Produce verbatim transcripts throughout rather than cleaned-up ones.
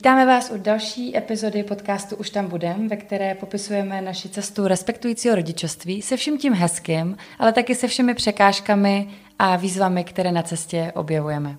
Vítáme vás u další epizody podcastu Už tam budem, ve které popisujeme naši cestu respektujícího rodičovství se vším tím hezkým, ale taky se všemi překážkami a výzvami, které na cestě objevujeme.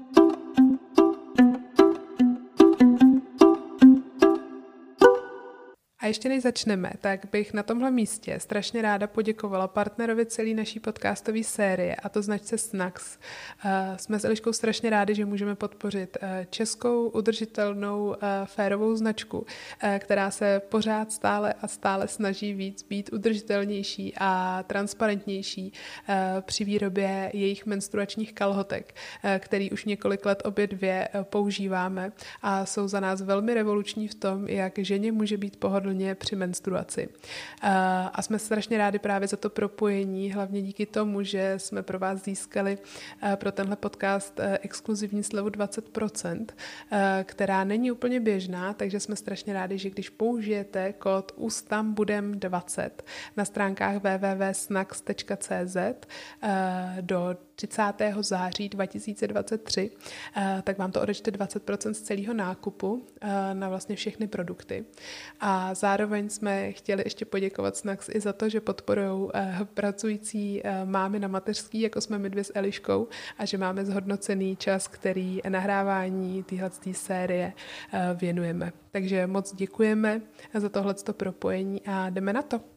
A ještě než začneme, tak bych na tomhle místě strašně ráda poděkovala partnerovi celé naší podcastové série, a to značce Snacks. Uh, jsme s Eliškou strašně rádi, že můžeme podpořit uh, českou, udržitelnou, uh, férovou značku, uh, která se pořád stále a stále snaží víc být udržitelnější a transparentnější uh, při výrobě jejich menstruačních kalhotek, uh, který už několik let obě dvě uh, používáme a jsou za nás velmi revoluční v tom, jak ženě může být pohodlně při menstruaci. A jsme strašně rádi právě za to propojení, hlavně díky tomu, že jsme pro vás získali pro tenhle podcast exkluzivní slevu dvacet procent, která není úplně běžná, takže jsme strašně rádi, že když použijete kód ústambudem dvacet na stránkách w w w tečka snacks tečka c z do třicátého září dva tisíce dvacet tři, tak vám to odečte dvacet procent z celého nákupu na vlastně všechny produkty. A zároveň jsme chtěli ještě poděkovat Snacks i za to, že podporují pracující mámy na mateřský, jako jsme my dvě s Eliškou, a že máme zhodnocený čas, který nahrávání téhleté série věnujeme. Takže moc děkujeme za tohleto propojení a jdeme na to.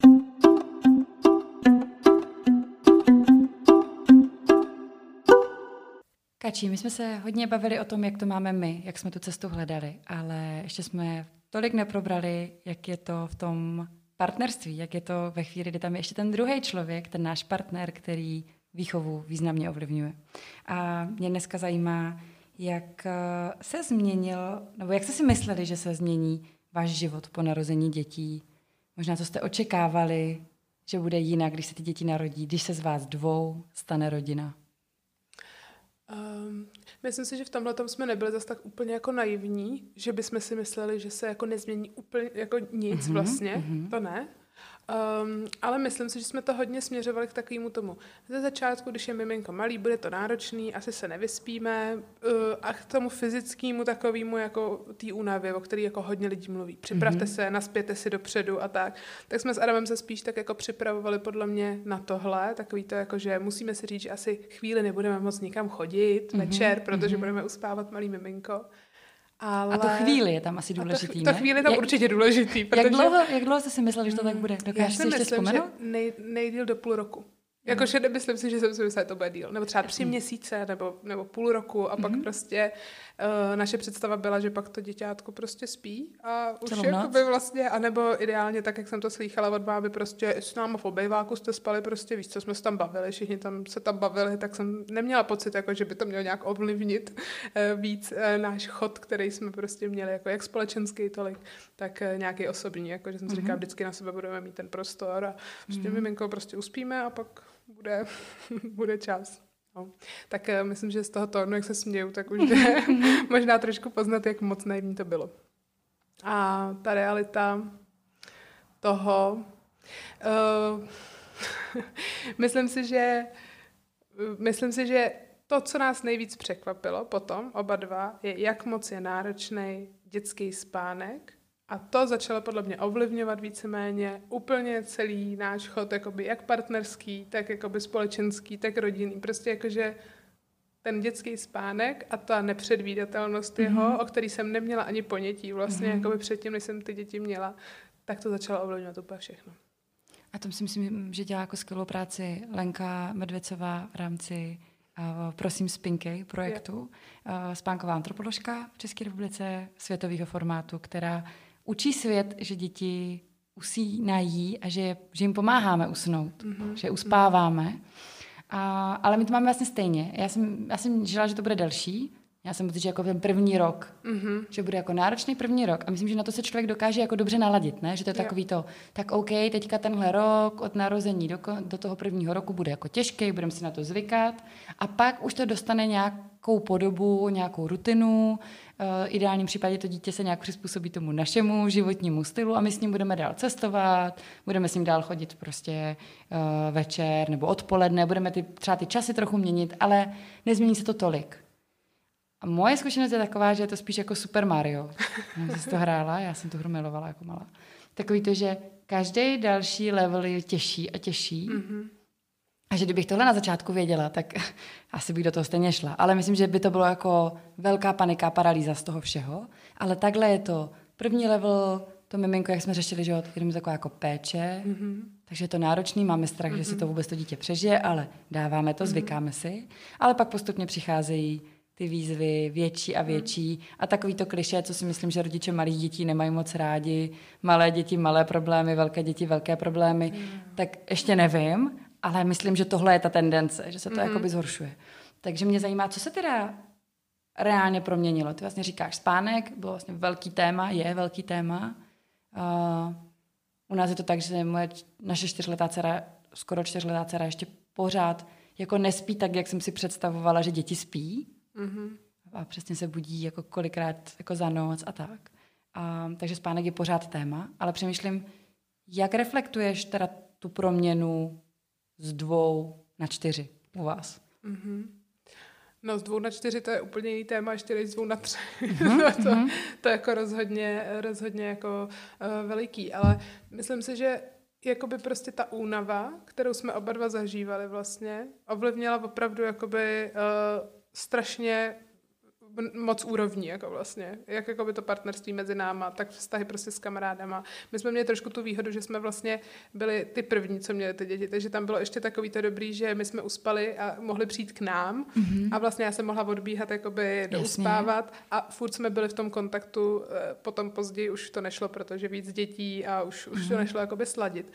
Kačí, my jsme se hodně bavili o tom, jak to máme my, jak jsme tu cestu hledali, ale ještě jsme tolik neprobrali, jak je to v tom partnerství, jak je to ve chvíli, kdy tam je ještě ten druhý člověk, ten náš partner, který výchovu významně ovlivňuje. A mě dneska zajímá, jak se změnil, nebo jak jste si mysleli, že se změní váš život po narození dětí. Možná co jste očekávali, že bude jinak, když se ty děti narodí, když se z vás dvou stane rodina. Um, myslím si, že v tomhle tom jsme nebyli zase tak úplně jako naivní, že bychom si mysleli, že se jako nezmění úplně jako nic mm-hmm, vlastně, mm-hmm. To ne. Um, ale myslím si, že jsme to hodně směřovali k takovému tomu. Ze začátku, když je miminko malý, bude to náročný, asi se nevyspíme, uh, a k tomu fyzickému takovému jako té únavě, o který jako hodně lidí mluví. Připravte mm-hmm. se, naspěte si dopředu a tak. Tak jsme s Adamem se spíš tak jako připravovali podle mě na tohle, takový to jako, že musíme si říct, že asi chvíli nebudeme moc nikam chodit mm-hmm. večer, protože mm-hmm. budeme uspávat malý miminko. Ale... A to chvíli je tam asi důležitý, to, to chvíli je tam jak, určitě důležitý. Protože... Jak dlouho, jak dlouho jste si mysleli, že to tak bude? Dokážeš si ještě vzpomenout? Nej, nejdýl do půl roku. Jakože nemyslím si, že jsem si myslela, že to bude díl. Nebo třeba tři měsíce, nebo, nebo půl roku a pak mm-hmm. prostě uh, naše představa byla, že pak to děťátko prostě spí a už jakoby vlastně, anebo ideálně tak, jak jsem to slýchala od mámy, prostě s náma v obejváku jste spali, prostě víš, co jsme se tam bavili, všichni tam se tam bavili, tak jsem neměla pocit, jako, že by to mělo nějak ovlivnit uh, víc uh, náš chod, který jsme prostě měli, jako jak společenský tolik, tak uh, nějaký osobní, jako, že jsem si mm-hmm. říkala, vždycky na sebe budeme mít ten prostor a prostě mm-hmm. miminko prostě uspíme a pak bude, bude čas. No. Tak uh, myslím, že z toho tónu, jak se směju, tak už jde možná trošku poznat, jak moc naivní to bylo. A ta realita toho, uh, myslím si, že myslím si, že to, co nás nejvíc překvapilo potom, oba dva, je, jak moc je náročný dětský spánek. A to začalo podle mě ovlivňovat víceméně úplně celý náš chod, jakoby jak partnerský, tak jakoby společenský, tak rodinný. Prostě jakože ten dětský spánek a ta nepředvídatelnost mm-hmm. jeho, o který jsem neměla ani ponětí vlastně, mm-hmm. jakoby předtím, než jsem ty děti měla, tak to začalo ovlivňovat úplně všechno. A to si myslím, že dělá jako skvělou práci Lenka Medvěcová v rámci uh, Prosím Spinkej projektu. Uh, spánková antropoložka v České republice světového formátu, která učí svět, že děti usínají a že, že jim pomáháme usnout, mm-hmm. že uspáváme. A, ale my to máme vlastně stejně. Já jsem, já jsem žila, že to bude delší. Já jsem pocit, že jako ten první rok, mm-hmm. že bude jako náročný první rok. A myslím, že na to se člověk dokáže jako dobře naladit, ne? Že to je takový to, tak OK, teďka tenhle rok od narození do, do toho prvního roku bude jako těžký, budeme si na to zvykat. A pak už to dostane nějakou podobu, nějakou rutinu. V ideálním případě to dítě se nějak přizpůsobí tomu našemu životnímu stylu a my s ním budeme dál cestovat, budeme s ním dál chodit prostě uh, večer nebo odpoledne, budeme ty, třeba ty časy trochu měnit, ale nezmění se to tolik. A moje zkušenost je taková, že je to spíš jako Super Mario. Já jsem to hrála, já jsem tu hru milovala jako malá. Takový to, že každý další level je těžší a těžší. Mm-hmm. A že kdybych tohle na začátku věděla, tak asi bych do toho stejně šla. Ale myslím, že by to bylo jako velká panika, paralýza z toho všeho. Ale takhle je to. První level, to miminko, jak jsme řešili, že je taková jako péče, mm-hmm. takže je to náročný, máme strach, mm-hmm. že si to vůbec to dítě přežije, ale dáváme to, mm-hmm. zvykáme si. Ale pak postupně přicházejí ty výzvy větší a větší. Mm. A takový to klišé, co si myslím, že rodiče malých dětí nemají moc rádi, malé děti, malé problémy, velké děti, velké problémy, mm. tak ještě nevím, ale myslím, že tohle je ta tendence, že se to mm. jakoby zhoršuje. Takže mě zajímá, co se teda reálně proměnilo. Ty vlastně říkáš, spánek byl vlastně velký téma, je velký téma. Uh, u nás je to tak, že moje, naše čtyřletá dcera, skoro čtyřletá dcera ještě pořád jako nespí tak, jak jsem si představovala, že děti spí. Mm-hmm. A přesně se budí jako kolikrát jako za noc a tak. A, takže spánek je pořád téma, ale přemýšlím, jak reflektuješ teda tu proměnu z dvou na čtyři u vás? Mm-hmm. No z dvou na čtyři to je úplně jiný téma, ještě než z dvou na tři. Mm-hmm. to, to je jako rozhodně, rozhodně jako uh, veliký, ale myslím si, že jakoby prostě ta únava, kterou jsme oba dva zažívali vlastně, ovlivnila opravdu jakoby uh, strašně moc úrovní, jako vlastně. Jak jakoby to partnerství mezi náma, tak vztahy prostě s kamarádama. My jsme měli trošku tu výhodu, že jsme vlastně byli ty první, co měli ty děti, takže tam bylo ještě takový to dobrý, že my jsme uspali a mohli přijít k nám mm-hmm. a vlastně já jsem mohla odbíhat jakoby douspávat a furt jsme byli v tom kontaktu, potom později už to nešlo, protože víc dětí a už, už mm-hmm. to nešlo jakoby sladit.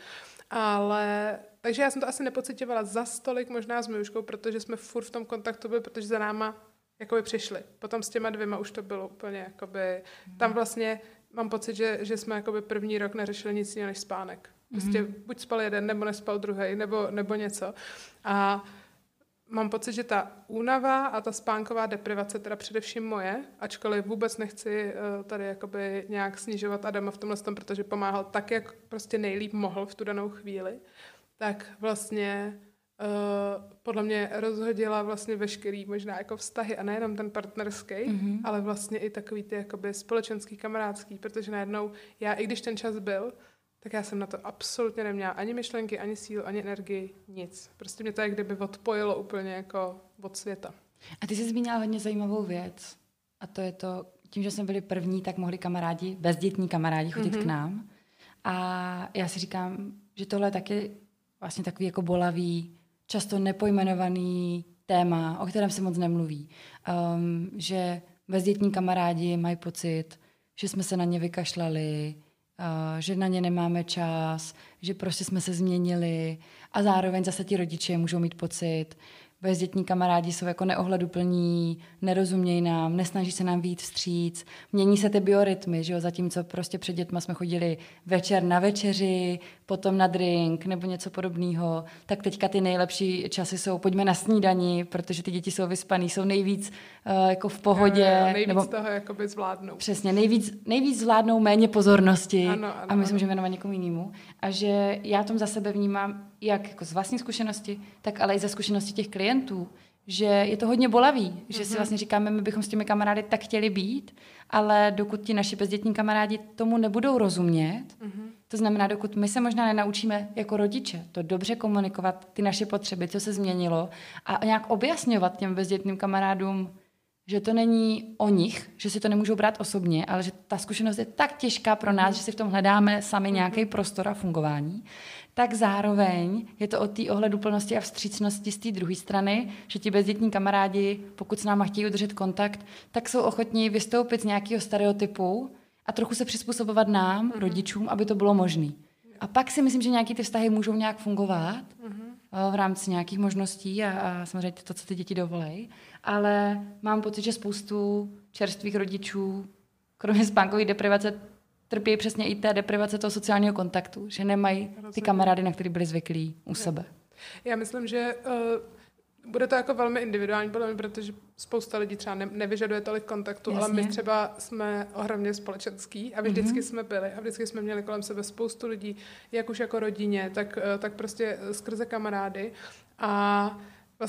Ale, takže já jsem to asi nepocitovala za stolik možná s Miluškou, protože jsme furt v tom kontaktu byli, protože za náma jakoby přišli. Potom s těma dvěma už to bylo úplně jakoby, tam vlastně mám pocit, že, že jsme jakoby první rok neřešili nic jiného než spánek. Prostě mm-hmm. buď spal jeden, nebo nespal druhej, nebo, nebo něco. A mám pocit, že ta únava a ta spánková deprivace, teda především moje, ačkoliv vůbec nechci uh, tady jakoby nějak snižovat Adama v tomhle tom, protože pomáhal tak, jak prostě nejlíp mohl v tu danou chvíli, tak vlastně Uh, podle mě rozhodila vlastně veškerý možná jako vztahy a nejenom ten partnerský, mm-hmm. ale vlastně i takový ty jakoby společenský, kamarádský, protože najednou já, i když ten čas byl, tak já jsem na to absolutně neměla ani myšlenky, ani sílu, ani energii, nic. Prostě mě to jak kdyby odpojilo úplně jako od světa. A ty jsi zmínila hodně zajímavou věc a to je to, tím, že jsme byli první, tak mohli kamarádi, bezdětní kamarádi chodit mm-hmm. k nám a já si říkám, že tohle je taky vlastně takový jako bolavý, často nepojmenovaný téma, o kterém se moc nemluví. Um, že bezdětní kamarádi mají pocit, že jsme se na ně vykašlali, uh, že na ně nemáme čas, že prostě jsme se změnili a zároveň zase ti rodiče můžou mít pocit, bezdětní kamarádi jsou jako neohleduplní, nerozumějí nám, nesnaží se nám vyjít vstříc, mění se ty biorytmy, že jo, zatímco prostě před dětma jsme chodili večer na večeři, potom na drink nebo něco podobného, tak teďka ty nejlepší časy jsou pojďme na snídani, protože ty děti jsou vyspaný, jsou nejvíc uh, jako v pohodě. No, nejvíc nebo, toho jakoby zvládnou. Přesně, nejvíc, nejvíc zvládnou méně pozornosti ano, ano, a my se ano. můžeme věnovat někomu jinému. A že já tom za sebe vnímám jak jako z vlastní zkušenosti, tak ale i ze zkušenosti těch klientů, že je to hodně bolavý, mm-hmm. že si vlastně říkáme, my bychom s těmi kamarády tak chtěli být, ale dokud ti naši bezdětní kamarádi tomu nebudou rozumět, mm-hmm. to znamená, dokud my se možná nenaučíme jako rodiče to dobře komunikovat, ty naše potřeby, co se změnilo a nějak objasňovat těm bezdětným kamarádům, že to není o nich, že si to nemůžou brát osobně, ale že ta zkušenost je tak těžká pro nás, že si v tom hledáme sami nějaký prostor a fungování, tak zároveň je to o té ohleduplnosti a vstřícnosti z té druhé strany, že ti bezdětní kamarádi, pokud s náma chtějí udržet kontakt, tak jsou ochotní vystoupit z nějakého stereotypu a trochu se přizpůsobovat nám, mm-hmm. rodičům, aby to bylo možné. A pak si myslím, že nějaké ty vztahy můžou nějak fungovat mm-hmm. v rámci nějakých možností a, a samozřejmě to, co ty děti dovolej. Ale mám pocit, že spoustu čerstvých rodičů, kromě spánkové deprivace, trpí přesně i té deprivace toho sociálního kontaktu, že nemají ty kamarády, na který byli zvyklí u sebe. Já myslím, že uh, bude to jako velmi individuální, protože spousta lidí třeba ne, nevyžaduje tolik kontaktu, jasně. Ale my třeba jsme ohromně společenský a vždycky mm-hmm. jsme byli a vždycky jsme měli kolem sebe spoustu lidí, jak už jako rodině, tak, tak prostě skrze kamarády a vlastně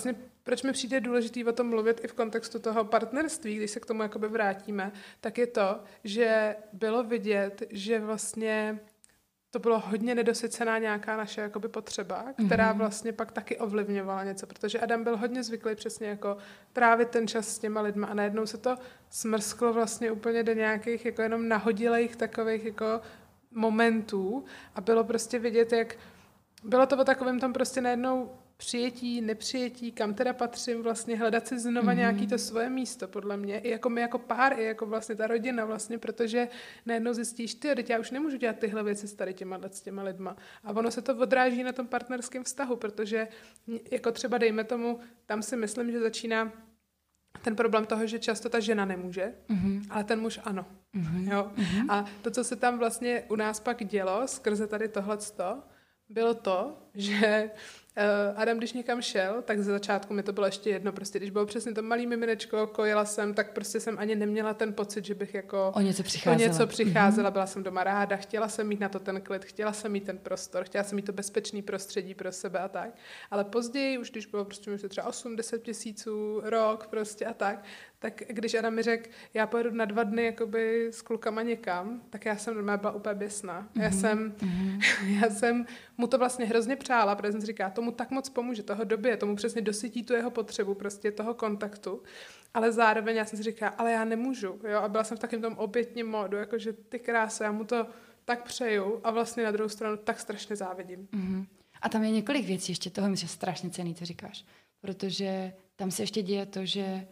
proč mi přijde důležitý o tom mluvit i v kontextu toho partnerství, když se k tomu jakoby vrátíme, tak je to, že bylo vidět, že vlastně to bylo hodně nedosycená nějaká naše jakoby potřeba, která mm-hmm. vlastně pak taky ovlivňovala něco, protože Adam byl hodně zvyklý přesně jako trávit ten čas s těma lidma a najednou se to smrsklo vlastně úplně do nějakých jako jenom nahodilejch takových jako momentů a bylo prostě vidět, jak bylo to o takovém tam prostě najednou přijetí, nepřijetí, kam teda patřím, vlastně hledat si znova mm-hmm. nějaký to svoje místo, podle mě, i jako my jako pár, i jako vlastně ta rodina vlastně, protože najednou zjistíš, ty, teď já už nemůžu dělat tyhle věci s tady těma, s těma lidma. A ono se to odráží na tom partnerském vztahu, protože jako třeba dejme tomu, tam si myslím, že začíná ten problém toho, že často ta žena nemůže, mm-hmm. ale ten muž ano. Mm-hmm. Jo? Mm-hmm. A to, co se tam vlastně u nás pak dělo, skrze tady tohleto, bylo to, že Uh, Adam, když někam šel, tak ze začátku mi to bylo ještě jedno, prostě když bylo přesně to malý miminečko, kojila jsem, tak prostě jsem ani neměla ten pocit, že bych jako o něco přicházela. O něco přicházela, mm-hmm. byla jsem doma ráda, chtěla jsem mít na to ten klid, chtěla jsem mít ten prostor, chtěla jsem mít to bezpečný prostředí pro sebe a tak. Ale později, už když bylo prostě třeba osm deset měsíců, rok prostě a tak, tak když Adam mi řekl, já pojedu na dva dny jakoby s klukama někam, tak já jsem normálně byla úplně běsná. Mm-hmm. Já jsem, mm-hmm. já jsem mu to vlastně hrozně přála, protože jsem si říkala, tomu tak moc pomůže, toho době, tomu přesně dosytí tu jeho potřebu, prostě toho kontaktu, ale zároveň já jsem si říkala, ale já nemůžu, jo, a byla jsem v takovém tom obětním módu, jakože ty krása, já mu to tak přeju a vlastně na druhou stranu tak strašně závidím. Mm-hmm. A tam je několik věcí ještě, toho mi je strašně cený, co říkáš, protože tam se ještě děje to, že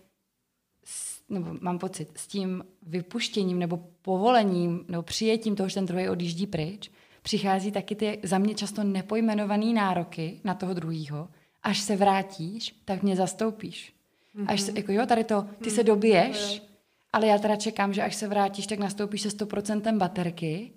s, nebo mám pocit, s tím vypuštěním nebo povolením nebo přijetím toho, že ten druhý odjíždí pryč, přichází taky ty za mě často nepojmenované nároky na toho druhýho. Až se vrátíš, tak mě zastoupíš. Mm-hmm. Až se, jako jo, tady to, ty mm-hmm. se dobiješ, ale já teda čekám, že až se vrátíš, tak nastoupíš se sto procent baterky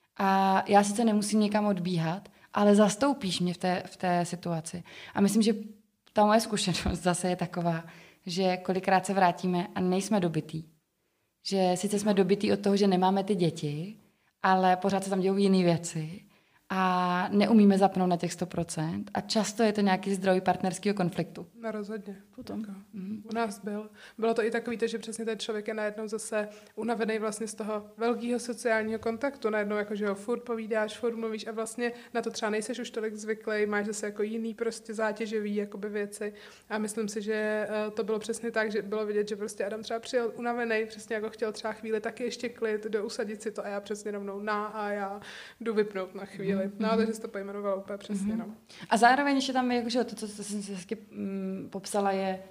a já sice nemusím někam odbíhat, ale zastoupíš mě v té, v té situaci. A myslím, že ta moje zkušenost zase je taková, že kolikrát se vrátíme a nejsme dobitý. Že sice jsme dobitý od toho, že nemáme ty děti, ale pořád se tam dějou jiné věci a neumíme zapnout na těch sto procent a často je to nějaký zdroj partnerského konfliktu. No rozhodně. Potom. Mm. U nás byl. Bylo to i takový, že přesně ten člověk je najednou zase unavený vlastně z toho velkého sociálního kontaktu. Najednou jako, že ho furt povídáš, furt mluvíš a vlastně na to třeba nejseš už tolik zvyklý, máš zase jako jiný prostě zátěžový jakoby věci. A myslím si, že to bylo přesně tak, že bylo vidět, že prostě Adam třeba přijel unavený, přesně jako chtěl třeba chvíli taky ještě klid, do usadit si to a já přesně rovnou na a já jdu vypnout na chvíli. Mm-hmm. No, takže jsi to pojmenovalo úplně přesně, mm-hmm. no. A zároveň ještě tam, jakože to, co jsem si hezky mm, popsala, je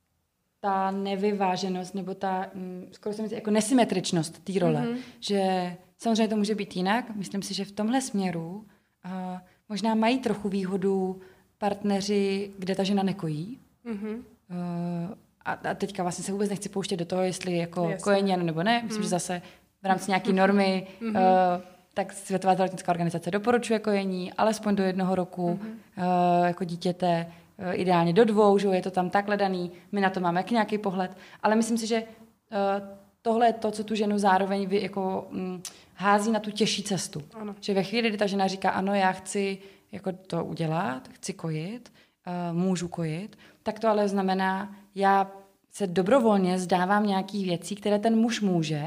ta nevyváženost, nebo ta, mm, skoro jsem jako nesymetričnost té role. Mm-hmm. Že samozřejmě to může být jinak. Myslím si, že v tomhle směru uh, možná mají trochu výhodu partneři, kde ta žena nekojí. Mm-hmm. Uh, a, a teďka vlastně se vůbec nechci pouštět do toho, jestli jako kojení nebo ne. Myslím, mm. že zase v rámci nějaké normy mm-hmm. uh, tak Světová zdravotnická organizace doporučuje kojení, alespoň do jednoho roku mm-hmm. uh, jako dítěte, uh, ideálně do dvou, že je to tam takhle daný, my na to máme jak nějaký pohled, ale myslím si, že uh, tohle je to, co tu ženu zároveň vy, jako, um, hází na tu těžší cestu. Ano. Že ve chvíli, kdy ta žena říká, ano, já chci jako to udělat, chci kojit, uh, můžu kojit, tak to ale znamená, já se dobrovolně zdávám nějakých věcí, které ten muž může,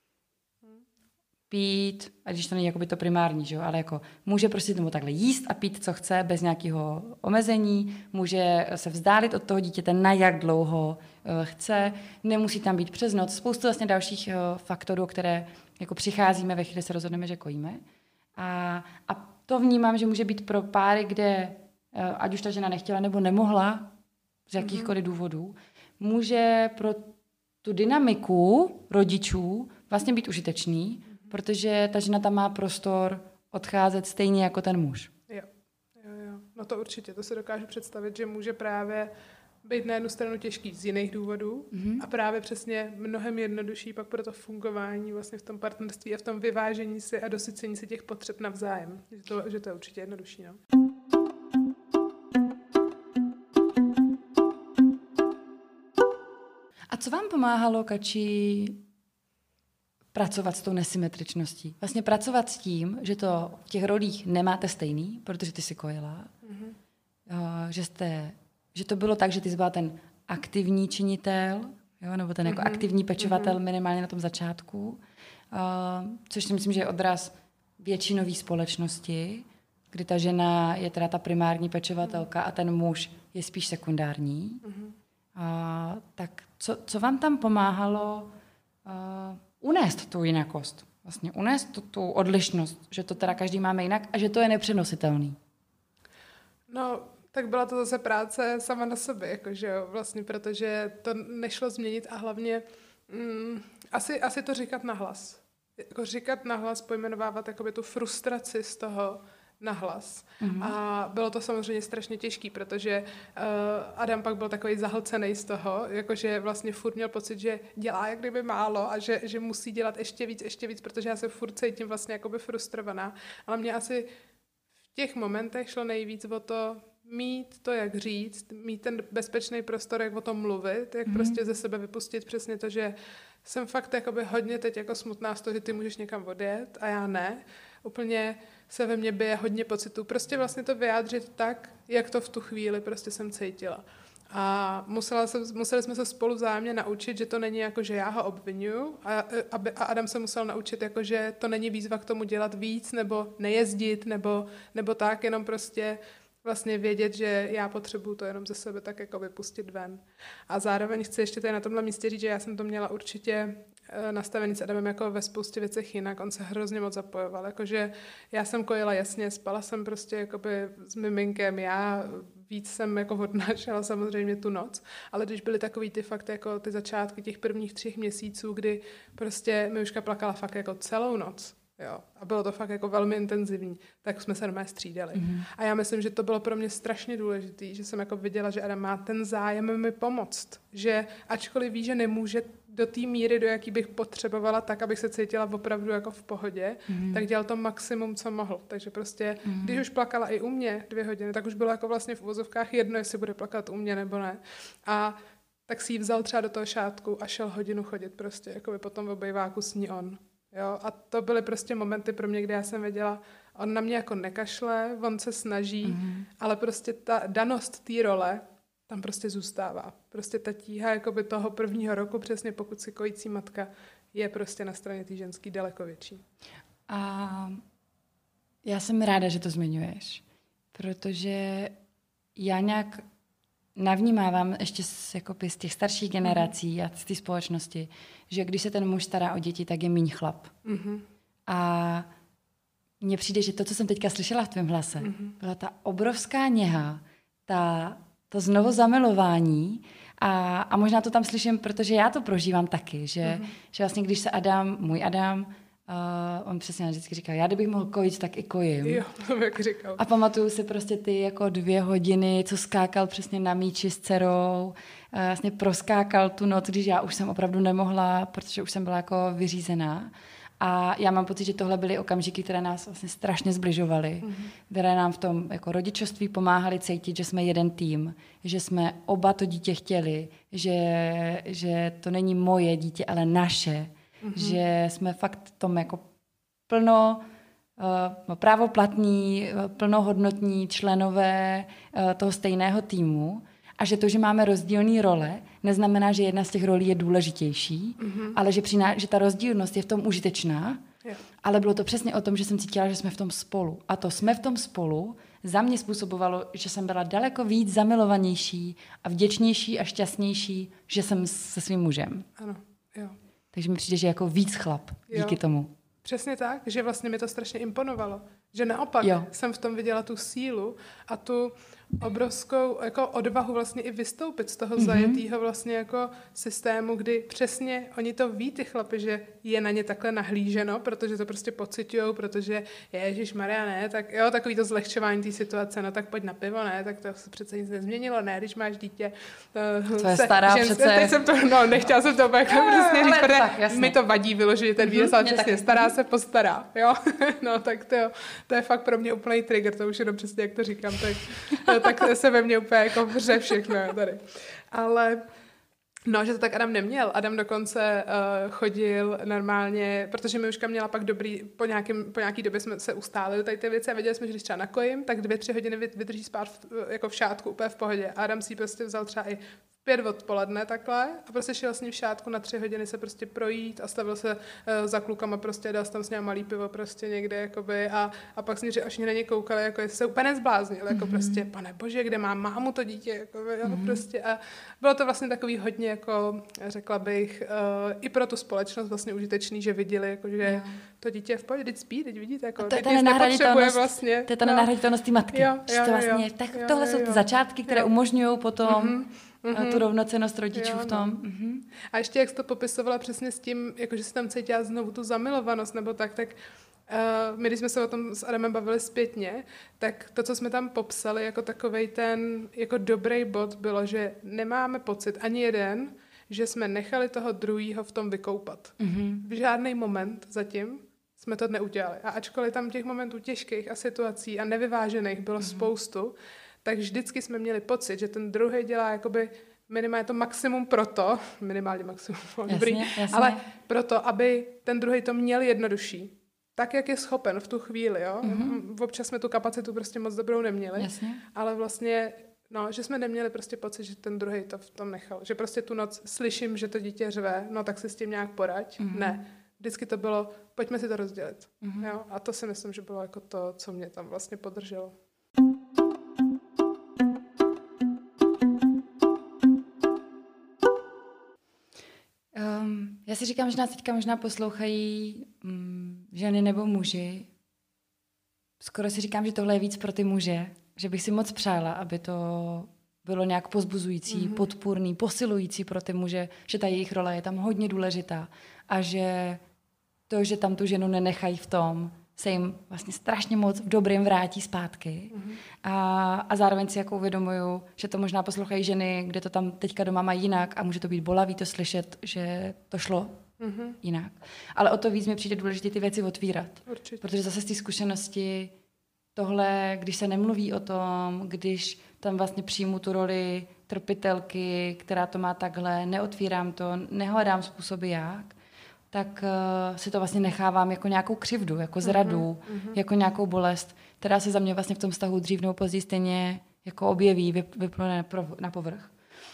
pít, a když to není jakoby to primární, že jo, ale jako může prostě tomu takhle jíst a pít, co chce, bez nějakého omezení, může se vzdálit od toho dítěte na jak dlouho uh, chce, nemusí tam být přes noc, spoustu vlastně dalších uh, faktorů, které jako přicházíme ve chvíli, se rozhodneme, že kojíme. A, a to vnímám, že může být pro páry, kde uh, ať už ta žena nechtěla nebo nemohla z jakýchkoliv mm-hmm. důvodů, může pro tu dynamiku rodičů vlastně být užitečný, protože ta žena tam má prostor odcházet stejně jako ten muž. Jo, jo, jo. No to určitě, to se dokážu představit, že může právě být na jednu stranu těžký z jiných důvodů mm-hmm. a právě přesně mnohem jednodušší pak pro to fungování vlastně v tom partnerství a v tom vyvážení si a dosycení si těch potřeb navzájem. Že to, že to je určitě jednodušší, no. A co vám pomáhalo, Kači, pracovat s tou nesymetričností? Vlastně pracovat s tím, že to v těch rolích nemáte stejný, protože ty jsi kojila, mm-hmm. uh, že jste že to bylo tak, že ty jsi byla ten aktivní činitel, jo, nebo ten jako mm-hmm. aktivní pečovatel mm-hmm. minimálně na tom začátku, uh, což si myslím, že je odraz většinové společnosti, kdy ta žena je teda ta primární pečovatelka a ten muž je spíš sekundární. Mm-hmm. Uh, tak co, co vám tam pomáhalo uh, unést tu jinakost? Vlastně unést tu, tu odlišnost, že to teda každý máme jinak a že to je nepřenositelný. No, tak byla to zase práce sama na sobě, jakože jo, vlastně, protože to nešlo změnit a hlavně mm, asi, asi to říkat nahlas. Jako říkat nahlas, pojmenovávat jakoby tu frustraci z toho nahlas. Mm-hmm. A bylo to samozřejmě strašně těžký, protože uh, Adam pak byl takový zahlcený z toho, jakože vlastně furt měl pocit, že dělá jak kdyby málo a že, že musí dělat ještě víc, ještě víc, protože já se furt cítím vlastně jakoby frustrovaná. Ale mě asi v těch momentech šlo nejvíc o to mít to, jak říct, mít ten bezpečný prostor, jak o tom mluvit, jak mm-hmm. prostě ze sebe vypustit přesně to, že jsem fakt jakoby hodně teď jako smutná z toho, že ty můžeš někam odjet a já ne. Úplně se ve mně bije hodně pocitů. Prostě vlastně to vyjádřit tak, jak to v tu chvíli prostě jsem cítila. A musela se, museli jsme se spolu vzájemně naučit, že to není jako, že já ho obvinuju a, aby, a Adam se musel naučit, jako, že to není výzva k tomu dělat víc nebo nejezdit nebo, nebo tak, jenom prostě vlastně vědět, že já potřebuju to jenom ze sebe tak jako vypustit ven. A zároveň chci ještě tady na tomhle místě říct, že já jsem to měla určitě nastavený s Adamem jako ve spoustě věcech jinak. On se hrozně moc zapojoval. Jakože já jsem kojila jasně, spala jsem prostě jakoby s miminkem, já víc jsem jako odnášela samozřejmě tu noc, ale když byly takový ty fakt jako ty začátky těch prvních třech měsíců, kdy prostě Miuška plakala fakt jako celou noc, jo, a bylo to fakt jako velmi intenzivní, tak jsme se normálně střídali. Mm-hmm. A já myslím, že to bylo pro mě strašně důležitý, že jsem jako viděla, že Adam má ten zájem mi pomoct, že ačkoliv ví, že nemůže do té míry, do jaký bych potřebovala, tak, abych se cítila opravdu jako v pohodě, mm-hmm. tak dělal to maximum, co mohl. Takže prostě, mm-hmm. když už plakala i u mě dvě hodiny, tak už bylo jako vlastně v uvozovkách jedno, jestli bude plakat u mě nebo ne. A tak si ji vzal třeba do toho šátku a šel hodinu chodit prostě, jako by potom v obejváku s ní on. Jo? A to byly prostě momenty pro mě, kde já jsem věděla, on na mě jako nekašle, on se snaží, mm-hmm. ale prostě ta danost té role tam prostě zůstává. Prostě ta tíha jakoby toho prvního roku, přesně pokud si kojící matka, je prostě na straně té ženský daleko větší. A já jsem ráda, že to zmiňuješ, protože já nějak navnímávám ještě z, jakoby, z těch starších generací mm-hmm. a z té společnosti, že když se ten muž stará o děti, tak je míň chlap. Mm-hmm. A mně přijde, že to, co jsem teďka slyšela v tvém hlase, mm-hmm. byla ta obrovská něha, ta, to znovu zamilování a, a možná to tam slyším, protože já to prožívám taky, že, mm-hmm. že vlastně když se Adam, můj Adam, Uh, on přesně vždycky říkal, já kdybych mohl kojit, tak i kojím. Jo, jak říkal. A pamatuju si prostě ty jako dvě hodiny, co skákal přesně na míči s dcerou, uh, vlastně proskákal tu noc, když já už jsem opravdu nemohla, protože už jsem byla jako vyřízená. A já mám pocit, že tohle byly okamžiky, které nás vlastně strašně zbližovaly, mm-hmm. které nám v tom jako rodičovství pomáhaly cítit, že jsme jeden tým, že jsme oba to dítě chtěli, že, že to není moje dítě, ale naše. Mm-hmm. Že jsme fakt tom jako plno uh, právoplatní, plnohodnotní členové uh, toho stejného týmu a že to, že máme rozdílné role, neznamená, že jedna z těch rolí je důležitější, mm-hmm. ale že, přiná, že ta rozdílnost je v tom užitečná, yeah. ale bylo to přesně o tom, že jsem cítila, že jsme v tom spolu. A to jsme v tom spolu za mě způsobovalo, že jsem byla daleko víc zamilovanější a vděčnější a šťastnější, že jsem se svým mužem. Ano, jo. Takže mi přijde, že jako víc chlap díky jo. tomu. Přesně tak, že vlastně mi to strašně imponovalo. Že naopak jo. jsem v tom viděla tu sílu a tu obrovskou jako odvahu vlastně i vystoupit z toho mm-hmm. zajetýho vlastně jako systému, kdy přesně oni to ví, ty chlapi, že je na ně takhle nahlíženo, protože to prostě pocitujou, protože ježišmarja, ne, tak jo, takový to zlehčování té situace, no tak pojď na pivo, ne, tak to se přece nic nezměnilo, ne, když máš dítě. To je stará ženské, přece. Teď jsem to, no, nechtěla jsem to úplně přesně říct, protože mi to vadí vyložit ten výraz, ale přesně, stará se postará, jo, no tak to jo, to je fakt pro mě úplný trigger, to už jenom přesně, jak to říkám, tak tak se ve mně úplně jako hře všechno tady. Ale No, že to tak Adam neměl. Adam dokonce uh, chodil normálně, protože mi Miuška měla pak dobrý, po, nějakým, po nějaký době jsme se ustálili tady ty věci a věděli jsme, že když třeba nakojím, tak dvě, tři hodiny vydrží spát v, jako v šátku úplně v pohodě. A Adam si ji prostě vzal třeba i v pět odpoledne takhle a prostě šel s ní v šátku na tři hodiny se prostě projít a stavil se uh, za klukama prostě, dal tam s ním malý pivo prostě někde jakoby a, a pak jsme až na ně koukali, jako se úplně nezbláznil, jako mm-hmm. prostě, pane bože, kde má mámu to dítě, jakoby, mm-hmm. prostě a bylo to vlastně takový hodně jako, řekla bych, uh, i pro tu společnost vlastně užitečný, že viděli, jako, že yeah. to dítě je v pohodě, teď spí, teď vidíte, jako, to je ta nenahraditelnost, vlastně. To je ta nenahraditelnost té matky. Jo, že jo, to vlastně, jo, tak jo, tohle jo, jsou ty jo. začátky, které jo. umožňují potom mm-hmm. Mm-hmm. tu rovnocennost rodičů jo, v tom. No. Mm-hmm. A ještě jak jsi to popisovala přesně s tím, jako, že jsi tam cítila znovu tu zamilovanost, nebo tak, tak Uh, my, když jsme se o tom s Adamem bavili zpětně, tak to, co jsme tam popsali jako takovej ten jako dobrý bod, bylo, že nemáme pocit ani jeden, že jsme nechali toho druhýho v tom vykoupat. Mm-hmm. V žádný moment zatím jsme to neudělali. A ačkoliv tam těch momentů těžkých a situací a nevyvážených bylo mm-hmm. spoustu, tak vždycky jsme měli pocit, že ten druhý dělá jakoby minimálně to maximum proto, minimálně maximum, jasně, dobrý, jasně. ale proto, aby ten druhý to měl jednodušší. Tak, jak je schopen v tu chvíli, jo. Mm-hmm. Občas jsme tu kapacitu prostě moc dobrou neměli, jasně. ale vlastně, no, že jsme neměli prostě pocit, že ten druhý to v tom nechal. Že prostě tu noc slyším, že to dítě řve, no tak si s tím nějak poraď. Mm-hmm. Ne. Vždycky to bylo, pojďme si to rozdělit. Mm-hmm. Jo? A to si myslím, že bylo jako to, co mě tam vlastně podrželo. Um, já si říkám, že nás teďka možná poslouchají um, ženy nebo muži. Skoro si říkám, že tohle je víc pro ty muže, že bych si moc přála, aby to bylo nějak pozbuzující, mm-hmm. podpůrný, posilující pro ty muže, že ta jejich role je tam hodně důležitá a že to, že tam tu ženu nenechají v tom, se jim vlastně strašně moc v dobrým vrátí zpátky. Mm-hmm. A, a zároveň si jako uvědomuju, že to možná poslouchají ženy, kde to tam teďka doma mají jinak a může to být bolavý to slyšet, že to šlo mm-hmm. jinak. Ale o to víc mi přijde důležité ty věci otvírat. Určitě. Protože zase z té zkušenosti tohle, když se nemluví o tom, když tam vlastně přijmu tu roli trpitelky, která to má takhle, neotvírám to, nehledám způsoby jak, tak uh, si to vlastně nechávám jako nějakou křivdu, jako zradu, uh-huh. jako nějakou bolest, která se za mě vlastně v tom vztahu dřív nebo později stejně jako objeví, vyplne na povrch.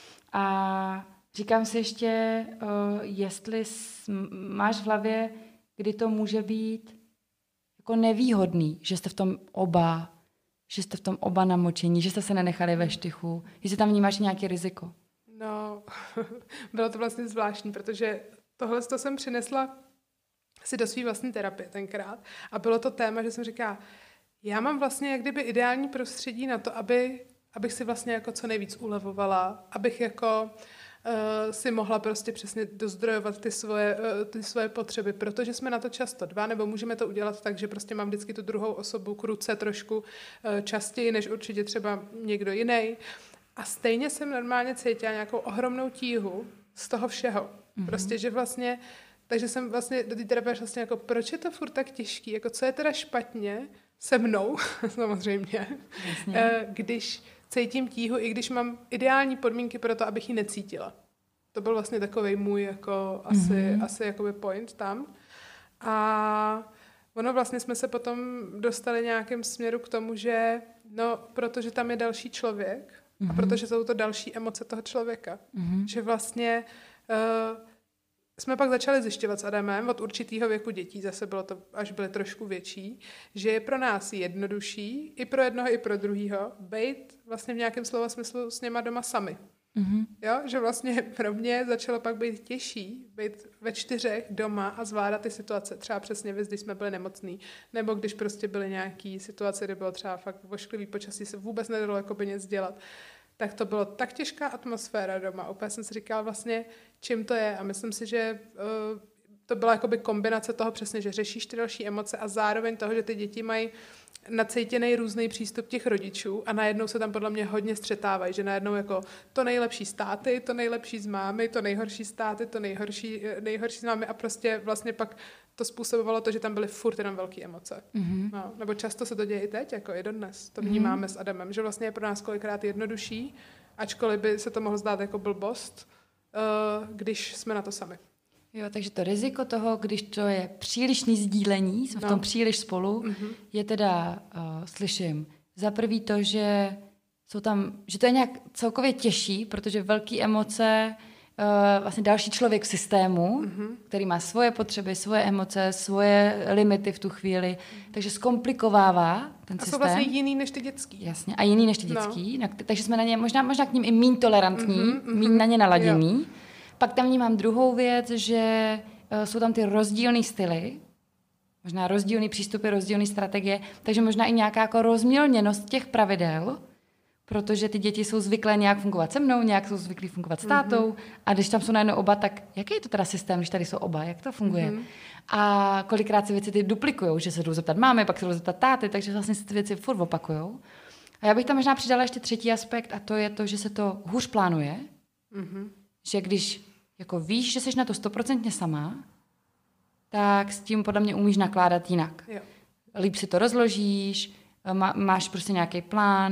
A říkám si ještě, uh, jestli máš v hlavě, kdy to může být jako nevýhodný, že jste v tom oba, že jste v tom oba namočení, že jste se nenechali ve štychu, jestli tam vnímáš nějaké riziko. No, bylo to vlastně zvláštní, protože tohle to jsem přinesla si do svý vlastní terapie tenkrát a bylo to téma, že jsem říkala, já mám vlastně jak kdyby ideální prostředí na to, aby, abych si vlastně jako co nejvíc ulevovala, abych jako uh, si mohla prostě přesně dozdrojovat ty svoje, uh, ty svoje potřeby, protože jsme na to často dva, nebo můžeme to udělat tak, že prostě mám vždycky tu druhou osobu k ruce trošku uh, častěji, než určitě třeba někdo jiný. A stejně jsem normálně cítila nějakou ohromnou tíhu z toho všeho. Mm-hmm. Prostě, že vlastně, takže jsem vlastně do té terapie vlastně jako, proč je to furt tak těžký, jako co je teda špatně se mnou, samozřejmě, Jasně. když cítím tíhu, i když mám ideální podmínky pro to, abych ji necítila. To byl vlastně takovej můj jako asi, mm-hmm. asi jakoby point tam. A ono vlastně jsme se potom dostali nějakým směru k tomu, že no, protože tam je další člověk mm-hmm. a protože jsou to další emoce toho člověka. Mm-hmm. Že vlastně uh, jsme pak začali zjišťovat s Adamem od určitého věku dětí, zase bylo to, až byly trošku větší, že je pro nás jednodušší, i pro jednoho, i pro druhýho, bejt vlastně v nějakém slova smyslu s něma doma sami. Mm-hmm. Jo, že vlastně pro mě začalo pak být těžší být ve čtyřech doma a zvládat ty situace. Třeba přesně vys, když jsme byli nemocní, nebo když prostě byly nějaký situace, kde bylo třeba fakt vošklivý počasí, se vůbec nedalo jakoby nic dělat. Tak to bylo tak těžká atmosféra doma. Úplně jsem si říkala vlastně, čím to je. A myslím si, že uh, to byla jakoby kombinace toho přesně, že řešíš ty další emoce a zároveň toho, že ty děti mají nacejtěnej různý přístup těch rodičů a najednou se tam podle mě hodně střetávají, že najednou jako to nejlepší z táty, to nejlepší z mámy, to nejhorší z táty, to nejhorší, nejhorší z mámy a prostě vlastně pak to způsobovalo to, že tam byly furt jenom velké emoce. Mm-hmm. No, nebo často se to děje i teď, jako i dodnes. To vnímáme mm-hmm. s Adamem, že vlastně je pro nás kolikrát jednodušší, ačkoliv by se to mohlo zdát jako blbost, když jsme na to sami. Jo, takže to riziko toho, když to je přílišný sdílení, jsme no. v tom příliš spolu, mm-hmm. je teda, uh, slyším, za prvý to, že jsou tam, že to je nějak celkově těžší, protože velké emoce, uh, vlastně další člověk v systému, mm-hmm. který má svoje potřeby, svoje emoce, svoje limity v tu chvíli, mm-hmm. takže zkomplikovává ten a systém. A jsou vlastně jiný než ty dětský. Jasně, a jiný než ty dětský, no. takže jsme na ně možná, možná k ním i míň tolerantní, mm-hmm. míň na ně naladění. Jo. Pak tam vnímám druhou věc, že uh, jsou tam ty rozdílné styly, možná rozdílné přístupy, rozdílné strategie, takže možná i nějaká jako rozmělněnost těch pravidel, protože ty děti jsou zvyklé nějak fungovat se mnou, nějak jsou zvyklí fungovat s tátou mm-hmm. a když tam jsou najednou oba, tak jaký je to teda systém, když tady jsou oba, jak to funguje? Mm-hmm. A kolikrát se věci ty duplikujou, že se jdou zeptat mámy, pak se jdou zeptat táty, takže vlastně se ty věci furt opakujou. A já bych tam možná přidala ještě třetí aspekt a to je to, že se to hůř plánuje, mm-hmm. že když jako víš, že jsi na to stoprocentně sama, tak s tím podle mě umíš nakládat jinak. Jo. Líp si to rozložíš, má, máš prostě nějaký plán,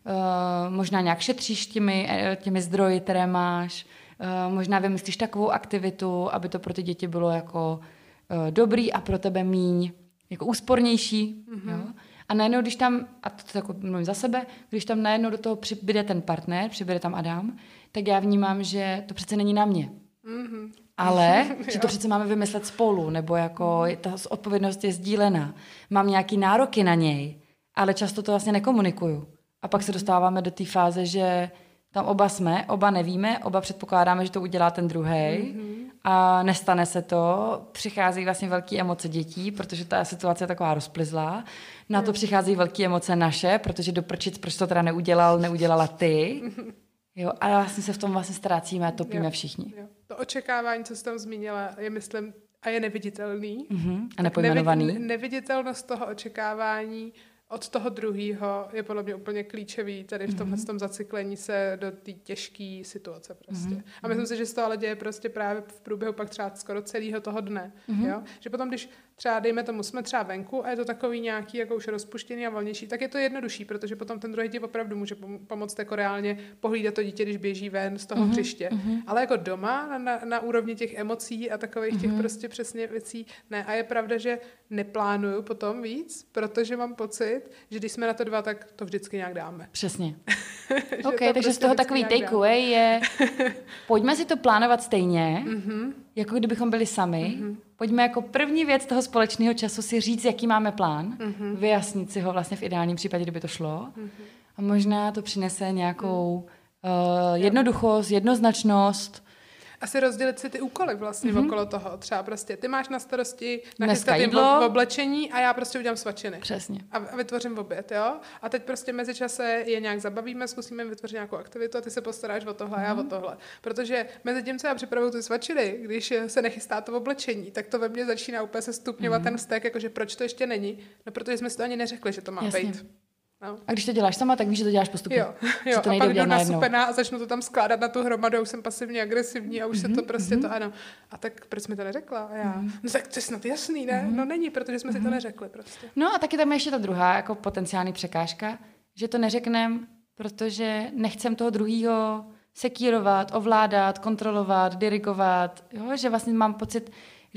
uh, možná nějak šetříš těmi, těmi zdroji, které máš, uh, možná vymyslíš takovou aktivitu, aby to pro ty děti bylo jako uh, dobrý a pro tebe míň jako úspornější. Mm-hmm. Jo? A najednou, když tam, a to jako mluvím za sebe, když tam najednou do toho přibyde ten partner, přibyde tam Adam, tak já vnímám, že to přece není na mě. Mm-hmm. Ale, že to přece máme vymyslet spolu, nebo jako ta odpovědnost je sdílená. Mám nějaký nároky na něj, ale často to vlastně nekomunikuju. A pak se dostáváme do té fáze, že tam oba jsme, oba nevíme, oba předpokládáme, že to udělá ten druhej mm-hmm. a nestane se to. Přichází vlastně velké emoce dětí, protože ta situace je taková rozplizlá. Na to přichází velké emoce naše, protože doprčit, proč to teda neudělal, neudělala ty. Jo, a vlastně se v tom vlastně ztrácíme a topíme jo, všichni. Jo. To očekávání, co jsi tam zmínila, je, myslím, a je neviditelný. Mm-hmm. A nepojmenovaný. Nevid, neviditelnost toho očekávání od toho druhého je podle mě úplně klíčový tady v tomhle mm-hmm. tom zacyklení se do té těžké situace prostě. Mm-hmm. A myslím si, že se to ale děje prostě právě v průběhu pak třeba skoro celého toho dne. Mm-hmm. Jo? Že potom, když třeba, dejme tomu, jsme třeba venku a je to takový nějaký jako už rozpuštěný a volnější, tak je to jednodušší, protože potom ten druhý ti opravdu může pomoct jako reálně pohlídat to dítě, když běží ven z toho mm-hmm. hřiště. Mm-hmm. Ale jako doma, na, na, na úrovni těch emocí a takových mm-hmm. těch prostě přesně věcí, ne. A je pravda, že neplánuju potom víc, protože mám pocit, že když jsme na to dva, tak to vždycky nějak dáme. Přesně. OK, takže prostě z toho takový takeaway je, pojďme si to plánovat stejně, mm-hmm. jako kdybychom byli sami. Mm-hmm. Pojďme jako první věc toho společného času si říct, jaký máme plán, mm-hmm. vyjasnit si ho vlastně v ideálním případě, kdyby to šlo. Mm-hmm. A možná to přinese nějakou mm. uh, jednoduchost, jednoznačnost. Asi rozdělit si ty úkoly vlastně mm-hmm. okolo toho. Třeba prostě ty máš na starosti nachystat jim v oblečení a já prostě udělám svačiny. Přesně. A, a vytvořím oběd, jo? A teď prostě mezičase je nějak zabavíme, zkusíme vytvořit nějakou aktivitu a ty se postaráš o tohle a mm-hmm. já o tohle. Protože mezi tím, co já připravuju ty svačiny, když se nechystá to oblečení, tak to ve mně začíná úplně se stupňovat mm-hmm. ten vztek, jakože proč to ještě není? No protože jsme si to ani neřekli, že to má Jasně. být. No. A když to děláš sama, tak víš, že to děláš postupně. Jo, jo. To a pak jdu nasupená a začnu to tam skládat na tu hromadu, už jsem pasivně agresivní a už mm-hmm, se to prostě mm-hmm. to, ano. A tak proč jsi mi to neřekla? A já, mm-hmm. no tak to je snad jasný, ne? Mm-hmm. No není, protože jsme mm-hmm. si to neřekli prostě. No a taky tam je ještě ta druhá jako potenciální překážka, že to neřeknem, protože nechcem toho druhýho sekírovat, ovládat, kontrolovat, dirigovat, jo? Že vlastně mám pocit,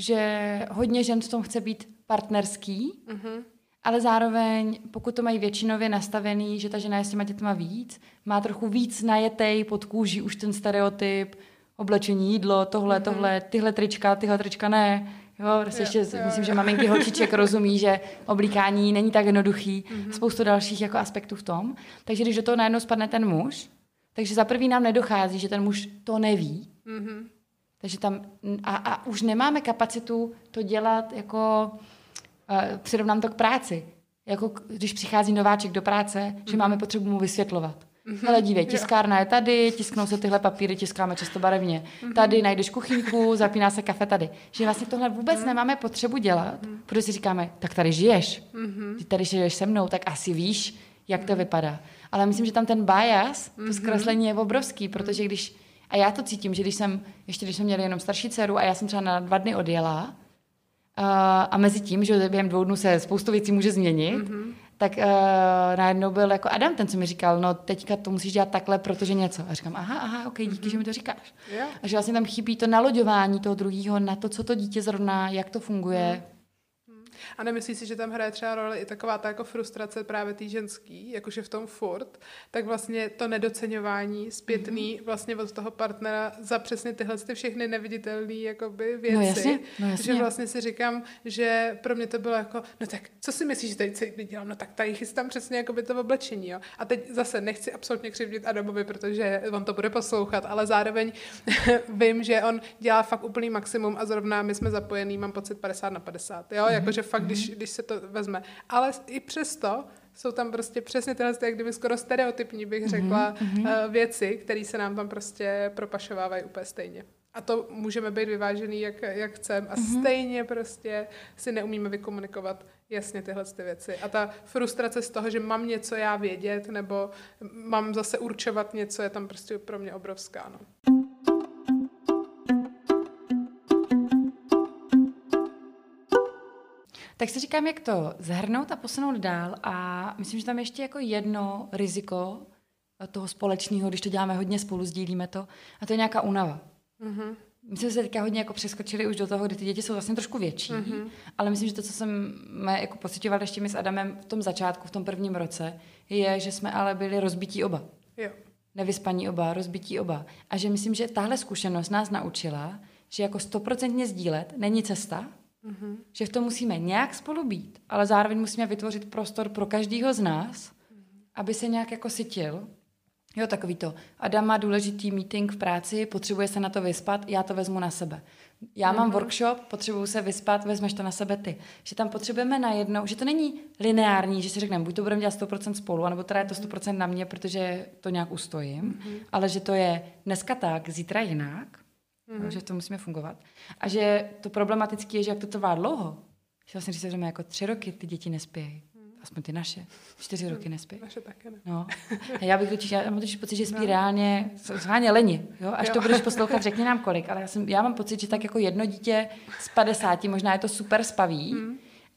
že hodně žen v tom chce být partnerský, mm-hmm. ale zároveň, pokud to mají většinově nastavený, že ta žena je s těma dětma víc, má trochu víc najetej pod kůží už ten stereotyp, oblečení, jídlo, tohle, mm-hmm. tohle, tyhle trička, tyhle trička ne. Jo, prostě ještě, jo, myslím, jo. že maminky holčiček rozumí, že oblíkání není tak jednoduchý, mm-hmm. spoustu dalších jako aspektů v tom. Takže když do toho najednou spadne ten muž, takže za prvý nám nedochází, že ten muž to neví. Mm-hmm. Takže tam, a, a už nemáme kapacitu to dělat jako... Uh, přirovnám to k práci. Jako když přichází nováček do práce, mm-hmm. že máme potřebu mu vysvětlovat. Mm-hmm. Hele, dívej, tiskárna je tady, tisknou se tyhle papíry, tiskáme často barevně. Mm-hmm. Tady najdeš kuchyňku, zapíná se kafe tady. Že vlastně tohle vůbec mm-hmm. nemáme potřebu dělat, mm-hmm. protože si říkáme, tak tady žiješ. Mm-hmm. Ty tady žiješ se mnou, tak asi víš, jak mm-hmm. to vypadá. Ale myslím, že tam ten bias, mm-hmm. to zkreslení je obrovský, protože když, a já to cítím, že když jsem, ještě když jsme měli jenom starší dceru a já jsem třeba na dva dny odjela, Uh, a mezi tím, že během dvou dnů se spoustu věcí může změnit, mm-hmm. tak uh, najednou byl jako Adam ten, co mi říkal, no teďka to musíš dělat takhle, protože něco. A říkám, aha, aha, ok, díky, mm-hmm. že mi to říkáš. Yeah. A že vlastně tam chybí to naloďování toho druhého na to, co to dítě zrovna, jak to funguje. Mm. A nemyslíš si, že tam hraje třeba roli i taková ta jako frustrace právě tý ženský, jakože v tom furt, tak vlastně to nedoceňování zpětný mm-hmm. vlastně od toho partnera za přesně tyhle ty všechny neviditelné jakoby věci. No jasně, no jasně. Že vlastně si říkám, že pro mě to bylo jako, no tak co si myslíš, že tady celý dělám, no tak tady chystám přesně jakoby to oblečení, jo. A teď zase nechci absolutně křivdit Adamovi, protože on to bude poslouchat, ale zároveň vím, že on dělá fakt úplný maximum a zrovna my jsme zapojení, mám pocit padesát na padesát, jo, mm-hmm. jakože fakt, když, když se to vezme. Ale i přesto jsou tam prostě přesně tyhle, jak kdyby skoro stereotypní, bych řekla, mm-hmm. uh, věci, které se nám tam prostě propašovávají úplně stejně. A to můžeme být vyvážený, jak, jak chceme. A mm-hmm. stejně prostě si neumíme vykomunikovat jasně tyhle ty věci. A ta frustrace z toho, že mám něco já vědět, nebo mám zase určovat něco, je tam prostě pro mě obrovská. No. Tak si říkám, jak to zhrnout a posunout dál a myslím, že tam ještě jako jedno riziko toho společného, když to děláme hodně spolu, sdílíme to, a to je nějaká únava. Mm-hmm. My jsme se teďka hodně jako přeskočili už do toho, kdy ty děti jsou vlastně trošku větší, mm-hmm. ale myslím, že to, co jsme jako pocitovali ještě my s Adamem v tom začátku, v tom prvním roce, je, že jsme ale byli rozbití oba. Jo. Nevyspaní oba, rozbití oba. A že myslím, že tahle zkušenost nás naučila, že jako stoprocentně sdílet není cesta, mm-hmm. že v tom musíme nějak spolu být, ale zároveň musíme vytvořit prostor pro každýho z nás, mm-hmm. aby se nějak jako sytil. Jo, takový to. Adam má důležitý meeting v práci, potřebuje se na to vyspat, já to vezmu na sebe. Já mm-hmm. mám workshop, potřebuju se vyspat, vezmeš to na sebe ty. Že tam potřebujeme najednou, že to není lineární, že si řekneme, buď to budeme dělat sto procent spolu, anebo teda je to sto procent na mě, protože to nějak ustojím, mm-hmm. ale že to je dneska tak, zítra jinak, mm-hmm. no, že to musíme fungovat. A že to problematické je, že jak to trvá dlouho, že vlastně si řekneme, jako tři roky ty děti nespějí. Aspoň ty naše. Čtyři roky nespí. Naše také ne. No. A já bych totiž, já mám totiž pocit, že spí no. reálně, zháně leni. Jo? Až jo. to budeš poslouchat, řekni nám kolik. Ale já, jsem, já mám pocit, že tak jako jedno dítě z padesáti, možná je to super spavý, mm. uh,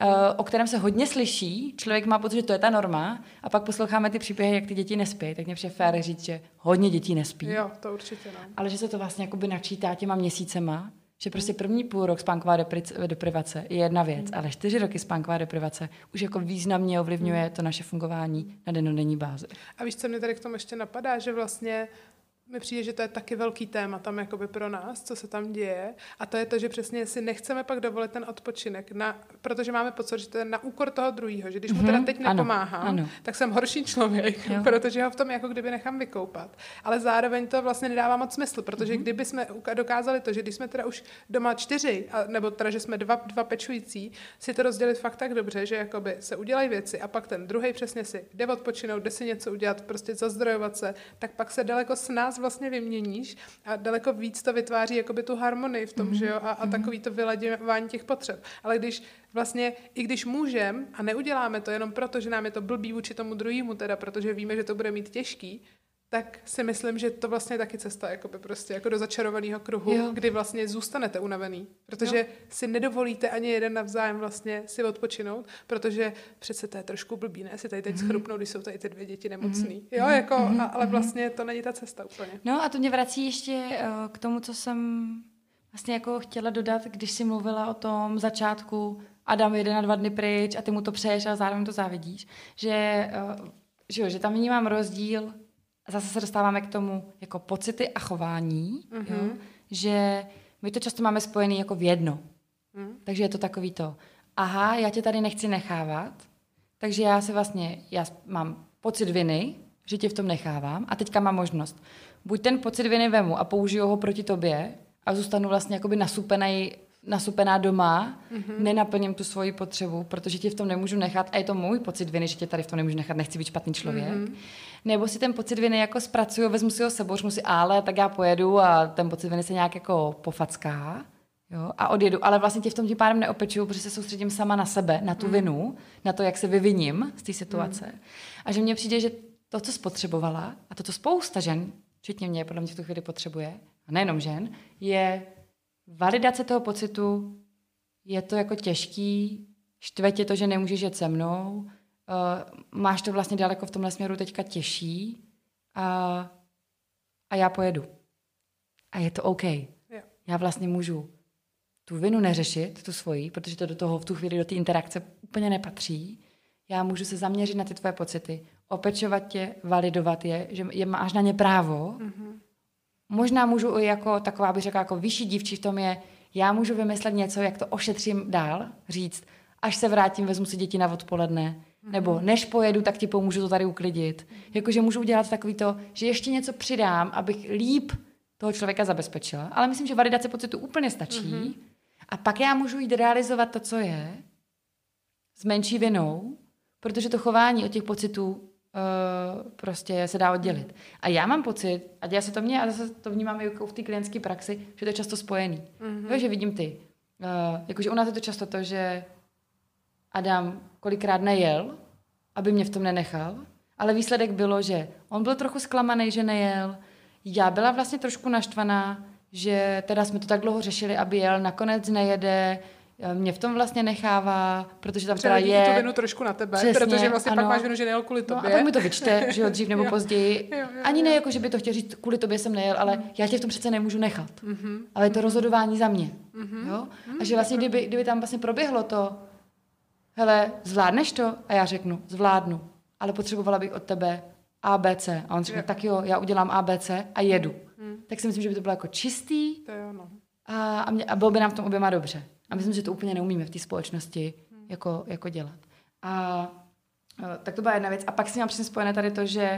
o kterém se hodně slyší. Člověk má pocit, že to je ta norma. A pak posloucháme ty příběhy, jak ty děti nespí. Tak mě přijde fér říct, že hodně dětí nespí. Jo, to určitě no. Ale že se to vlastně jakoby načítá těma měsícema. Že prostě první půl rok spánková deprivace je jedna věc, mm. ale čtyři roky spánková deprivace už jako významně ovlivňuje to naše fungování na dennodenní bázi. A víš, co mě tady k tomu ještě napadá, že vlastně mi přijde, že to je taky velký téma tam jakoby pro nás, co se tam děje. A to je to, že přesně si nechceme pak dovolit ten odpočinek, na, protože máme pocit, že to je na úkor toho druhého, že když mu teda teď nepomáhám, ano, ano. tak jsem horší člověk, jo. protože ho v tom jako kdyby nechám vykoupat. Ale zároveň to vlastně nedává moc smysl, protože mm-hmm. kdyby jsme dokázali to, že když jsme teda už doma čtyři, a, nebo teda, že jsme dva, dva pečující, si to rozdělit fakt tak dobře, že jakoby se udělají věci a pak ten druhej přesně si jde odpočinout, jde si něco udělat, prostě zazdrojovat se, tak pak se daleko s nás vlastně vyměníš a daleko víc to vytváří jakoby tu harmonii v tom, mm-hmm. že jo, a, a takový to vyladěvání těch potřeb. Ale když vlastně, i když můžem a neuděláme to jenom proto, že nám je to blbý vůči tomu druhému, teda protože víme, že to bude mít těžký, tak si myslím, že to vlastně je taky cesta jakoby prostě jako do začarovaného kruhu, jo. kdy vlastně zůstanete unavený, protože jo. si nedovolíte ani jeden navzájem vlastně si odpočinout, protože přece to je trošku blbý, ne? Si tady teď mm. schrupnou, když jsou tady ty dvě děti nemocný. Mm. Jo, jako, mm. a, ale vlastně to není ta cesta úplně. No a to mě vrací ještě uh, k tomu, co jsem vlastně jako chtěla dodat, když jsi mluvila o tom začátku, Adam jede na dva dny pryč a ty mu to přeješ a zároveň to závidíš, že, uh, že, jo, že tam vnímám rozdíl. Zase se dostáváme k tomu jako pocity a chování, mm-hmm. jo? Že my to často máme spojené jako v jedno. Mm. Takže je to takový to, aha, já tě tady nechci nechávat, takže já se vlastně, já mám pocit viny, že tě v tom nechávám a teďka mám možnost. Buď ten pocit viny vemu a použiju ho proti tobě a zůstanu vlastně jakoby nasupenej, nasupená doma, mm-hmm. nenaplním tu svoji potřebu, protože tě v tom nemůžu nechat a je to můj pocit viny, že tě tady v tom nemůžu nechat, nechci být špatný člověk. Mm-hmm. Nebo si ten pocit viny jako zpracuju, vezmu si ho sebou, řeknu si, ale tak já pojedu a ten pocit viny se nějak jako pofacká, jo, a odjedu, ale vlastně tě v tom tím pádem neopečuju, protože se soustředím sama na sebe, na tu mm. vinu, na to, jak se vyviním z té situace. Mm. A že mně přijde, že to, co spotřebovala, a to, co spousta žen, včetně mě, podle mě v tu chvíli potřebuje, a nejenom žen, je validace toho pocitu, je to jako těžký, štve tě to, že nemůžeš jet se mnou, máš to vlastně daleko v tomhle směru teďka těžší a, a já pojedu. A je to OK. Jo. Já vlastně můžu tu vinu neřešit, tu svoji, protože to do toho v tu chvíli, do té interakce úplně nepatří. Já můžu se zaměřit na ty tvoje pocity, opečovat tě, validovat je, že je, máš na ně právo. Mm-hmm. Možná můžu i jako taková, bych řekla, jako vyšší dívčí v tom je, já můžu vymyslet něco, jak to ošetřím dál, říct, až se vrátím, vezmu si děti na odpoledne, mm-hmm. nebo než pojedu, tak ti pomůžu to tady uklidit. Mm-hmm. Jakože můžu udělat takový to, že ještě něco přidám, abych líp toho člověka zabezpečila. Ale myslím, že validace pocitu úplně stačí. Mm-hmm. A pak já můžu jít realizovat to, co je, s menší vinou, protože to chování od těch pocitů uh, prostě se dá oddělit. A já mám pocit, a děje se to mně, a zase to vnímám i v té klientské praxi, že to je často spojený. Mm-hmm. Jo, že vidím ty. Uh, jakože u nás je to často to, že Adam kolikrát nejel, aby mě v tom nenechal, ale výsledek bylo, že on byl trochu zklamaný, že nejel, já byla vlastně trošku naštvaná, že teda jsme to tak dlouho řešili, aby jel, nakonec nejede, mě v tom vlastně nechává, protože tam teda je... tu vinu trošku na tebe, přesně, protože vlastně ano. Pak máš vinu, že nejel kvůli tobě. No a pak mi to vyčte, že jo, dřív nebo jo. později. Jo, jo, jo. Ani ne jako, že by to chtěl říct, kvůli tobě jsem nejel, ale mm. já tě v tom přece nemůžu nechat. Mm-hmm. Ale je to rozhodování za mě. Mm-hmm. Jo? A že vlastně, kdyby, kdyby tam vlastně proběhlo to, hele, zvládneš to? A já řeknu, zvládnu, ale potřebovala bych od tebe A, B, C. A on řekne, tak jo, já udělám A, B, C a jedu. Mm. Tak si myslím, že by to bylo jako čistý to je ono. A, a, mě, a bylo by nám v tom oběma dobře. A myslím, že to úplně neumíme v té společnosti mm. jako, jako dělat. A, a tak to byla jedna věc. A pak si mám přesně spojené tady to, že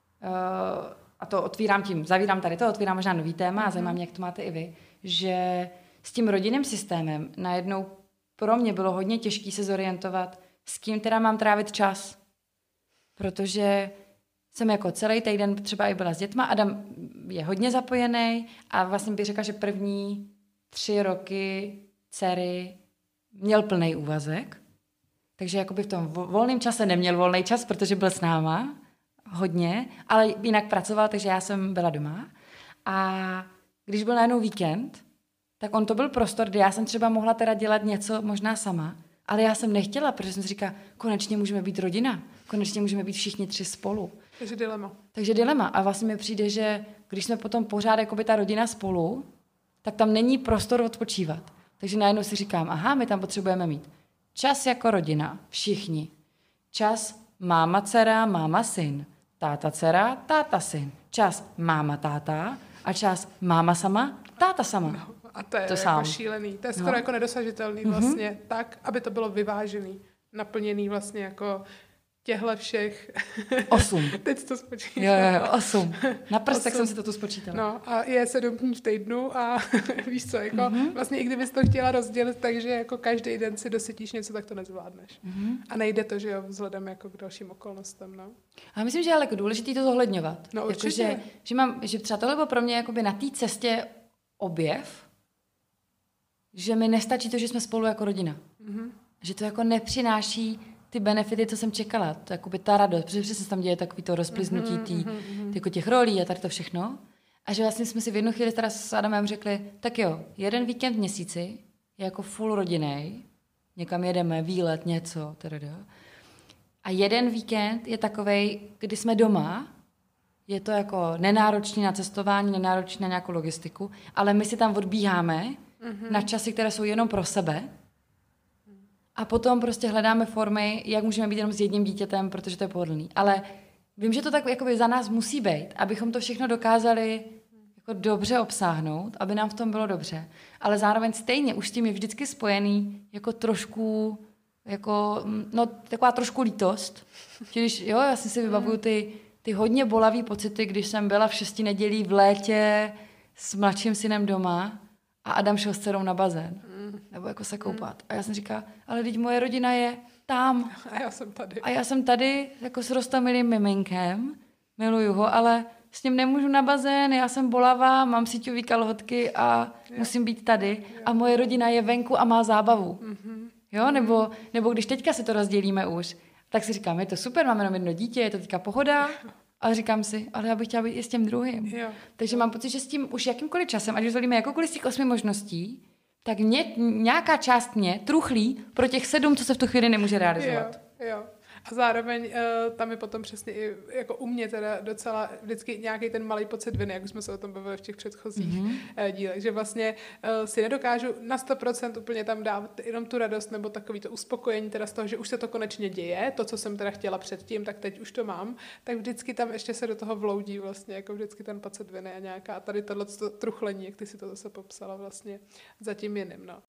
uh, a to otvírám tím, zavírám tady to, otvírám možná nový téma a zajímá mě, jak to máte i vy, že s tím rodinným systémem najednou pro mě bylo hodně těžké se zorientovat, s kým teda mám trávit čas. Protože jsem jako celý týden třeba i byla s dětma, Adam je hodně zapojený a vlastně bych řekla, že první tři roky dcery měl plný úvazek, takže jakoby v tom volném čase neměl volný čas, protože byl s náma hodně, ale jinak pracoval, takže já jsem byla doma. A když byl najednou víkend, tak on to byl prostor, kde já jsem třeba mohla teda dělat něco možná sama, ale já jsem nechtěla, protože jsem si říkala, konečně můžeme být rodina, konečně můžeme být všichni tři spolu. Takže dilema. Takže dilema. A vlastně mi přijde, že když jsme potom pořád jakoby ta rodina spolu, tak tam není prostor odpočívat. Takže najednou si říkám, aha, my tam potřebujeme mít čas jako rodina, všichni. Čas máma, dcera, máma, syn. Táta, dcera, táta, syn. Čas máma, táta a čas máma sama, táta sama. No, a to je to jako sám. šílený. To je skoro no. jako nedosažitelný vlastně, mm-hmm. tak, aby to bylo vyvážený, naplněný vlastně jako těhle všech. Osm. Teď to spočítám. Jo, jo, jo, osm. Na prstek jsem si to tu spočítala. No a je sedm dní v týdnu a víš co, jako mm-hmm. vlastně i kdybys to chtěla rozdělit, takže jako každý den si dosytíš něco, tak to nezvládneš. Mm-hmm. A nejde to, že jo, vzhledem jako k dalším okolnostem, no. A myslím, že je ale jako důležitý to zohledňovat. No určitě. Jako, že, že, mám, že třeba tohle bylo pro mě jakoby na té cestě objev, že mi nestačí to, že jsme spolu jako rodina. Mm-hmm. Že to jako nepřináší ty benefity, co jsem čekala. To jakoby ta radost, protože přesně se tam děje takový to rozpliznutí tý, mm-hmm. jako těch rolí a tady to všechno. A že vlastně jsme si v jednu chvíli teda s Adamem řekli, tak jo, jeden víkend v měsíci je jako full rodinnej, někam jedeme, výlet, něco, teda. A jeden víkend je takovej, kdy jsme doma, je to jako nenáročný na cestování, nenáročný na nějakou logistiku, ale my si tam odbíháme mm-hmm. na časy, které jsou jenom pro sebe. A potom prostě hledáme formy, jak můžeme být jenom s jedním dítětem, protože to je pohodlný. Ale vím, že to tak jakoby za nás musí být, abychom to všechno dokázali jako dobře obsáhnout, aby nám v tom bylo dobře. Ale zároveň stejně už s tím je vždycky spojený jako trošku, jako, no taková trošku lítost. Když, jo, já si si vybavuju ty, ty hodně bolavý pocity, když jsem byla v šesti nedělí v létě s mladším synem doma a Adam šel s dcerou na bazén. Nebo jako se koupat. A já jsem říkala, ale teď moje rodina je tam. A já jsem tady. A já jsem tady jako s roztomilým miminkem, miluju ho, ale s ním nemůžu na bazén, já jsem bolavá, mám síťový kalhotky a je. musím být tady. Je. A moje rodina je venku a má zábavu. Mm-hmm. Jo, nebo, nebo když teďka si to rozdělíme už, tak si říkám, je to super, máme jenom jedno dítě, je to teďka pohoda. Ale říkám si, ale já bych chtěla být i s tím druhým. Jo. Takže mám pocit, že s tím už jakýmkoliv časem, ať už zvolíme jakoukoliv z těch osmi možností, tak mě, nějaká část mě truchlí pro těch sedm, co se v tu chvíli nemůže realizovat. Jo, jo. A zároveň uh, tam je potom přesně i jako u mě teda docela vždycky nějaký ten malý pocit viny, jak už jsme se o tom bavili v těch předchozích mm-hmm. uh, dílech, že vlastně uh, si nedokážu na sto procent úplně tam dávat jenom tu radost nebo takový to uspokojení teda z toho, že už se to konečně děje, to, co jsem teda chtěla předtím, tak teď už to mám, tak vždycky tam ještě se do toho vloudí vlastně jako vždycky ten pocit viny a nějaká tady tohle truchlení, jak ty si to zase popsala vlastně za tím jiným, no.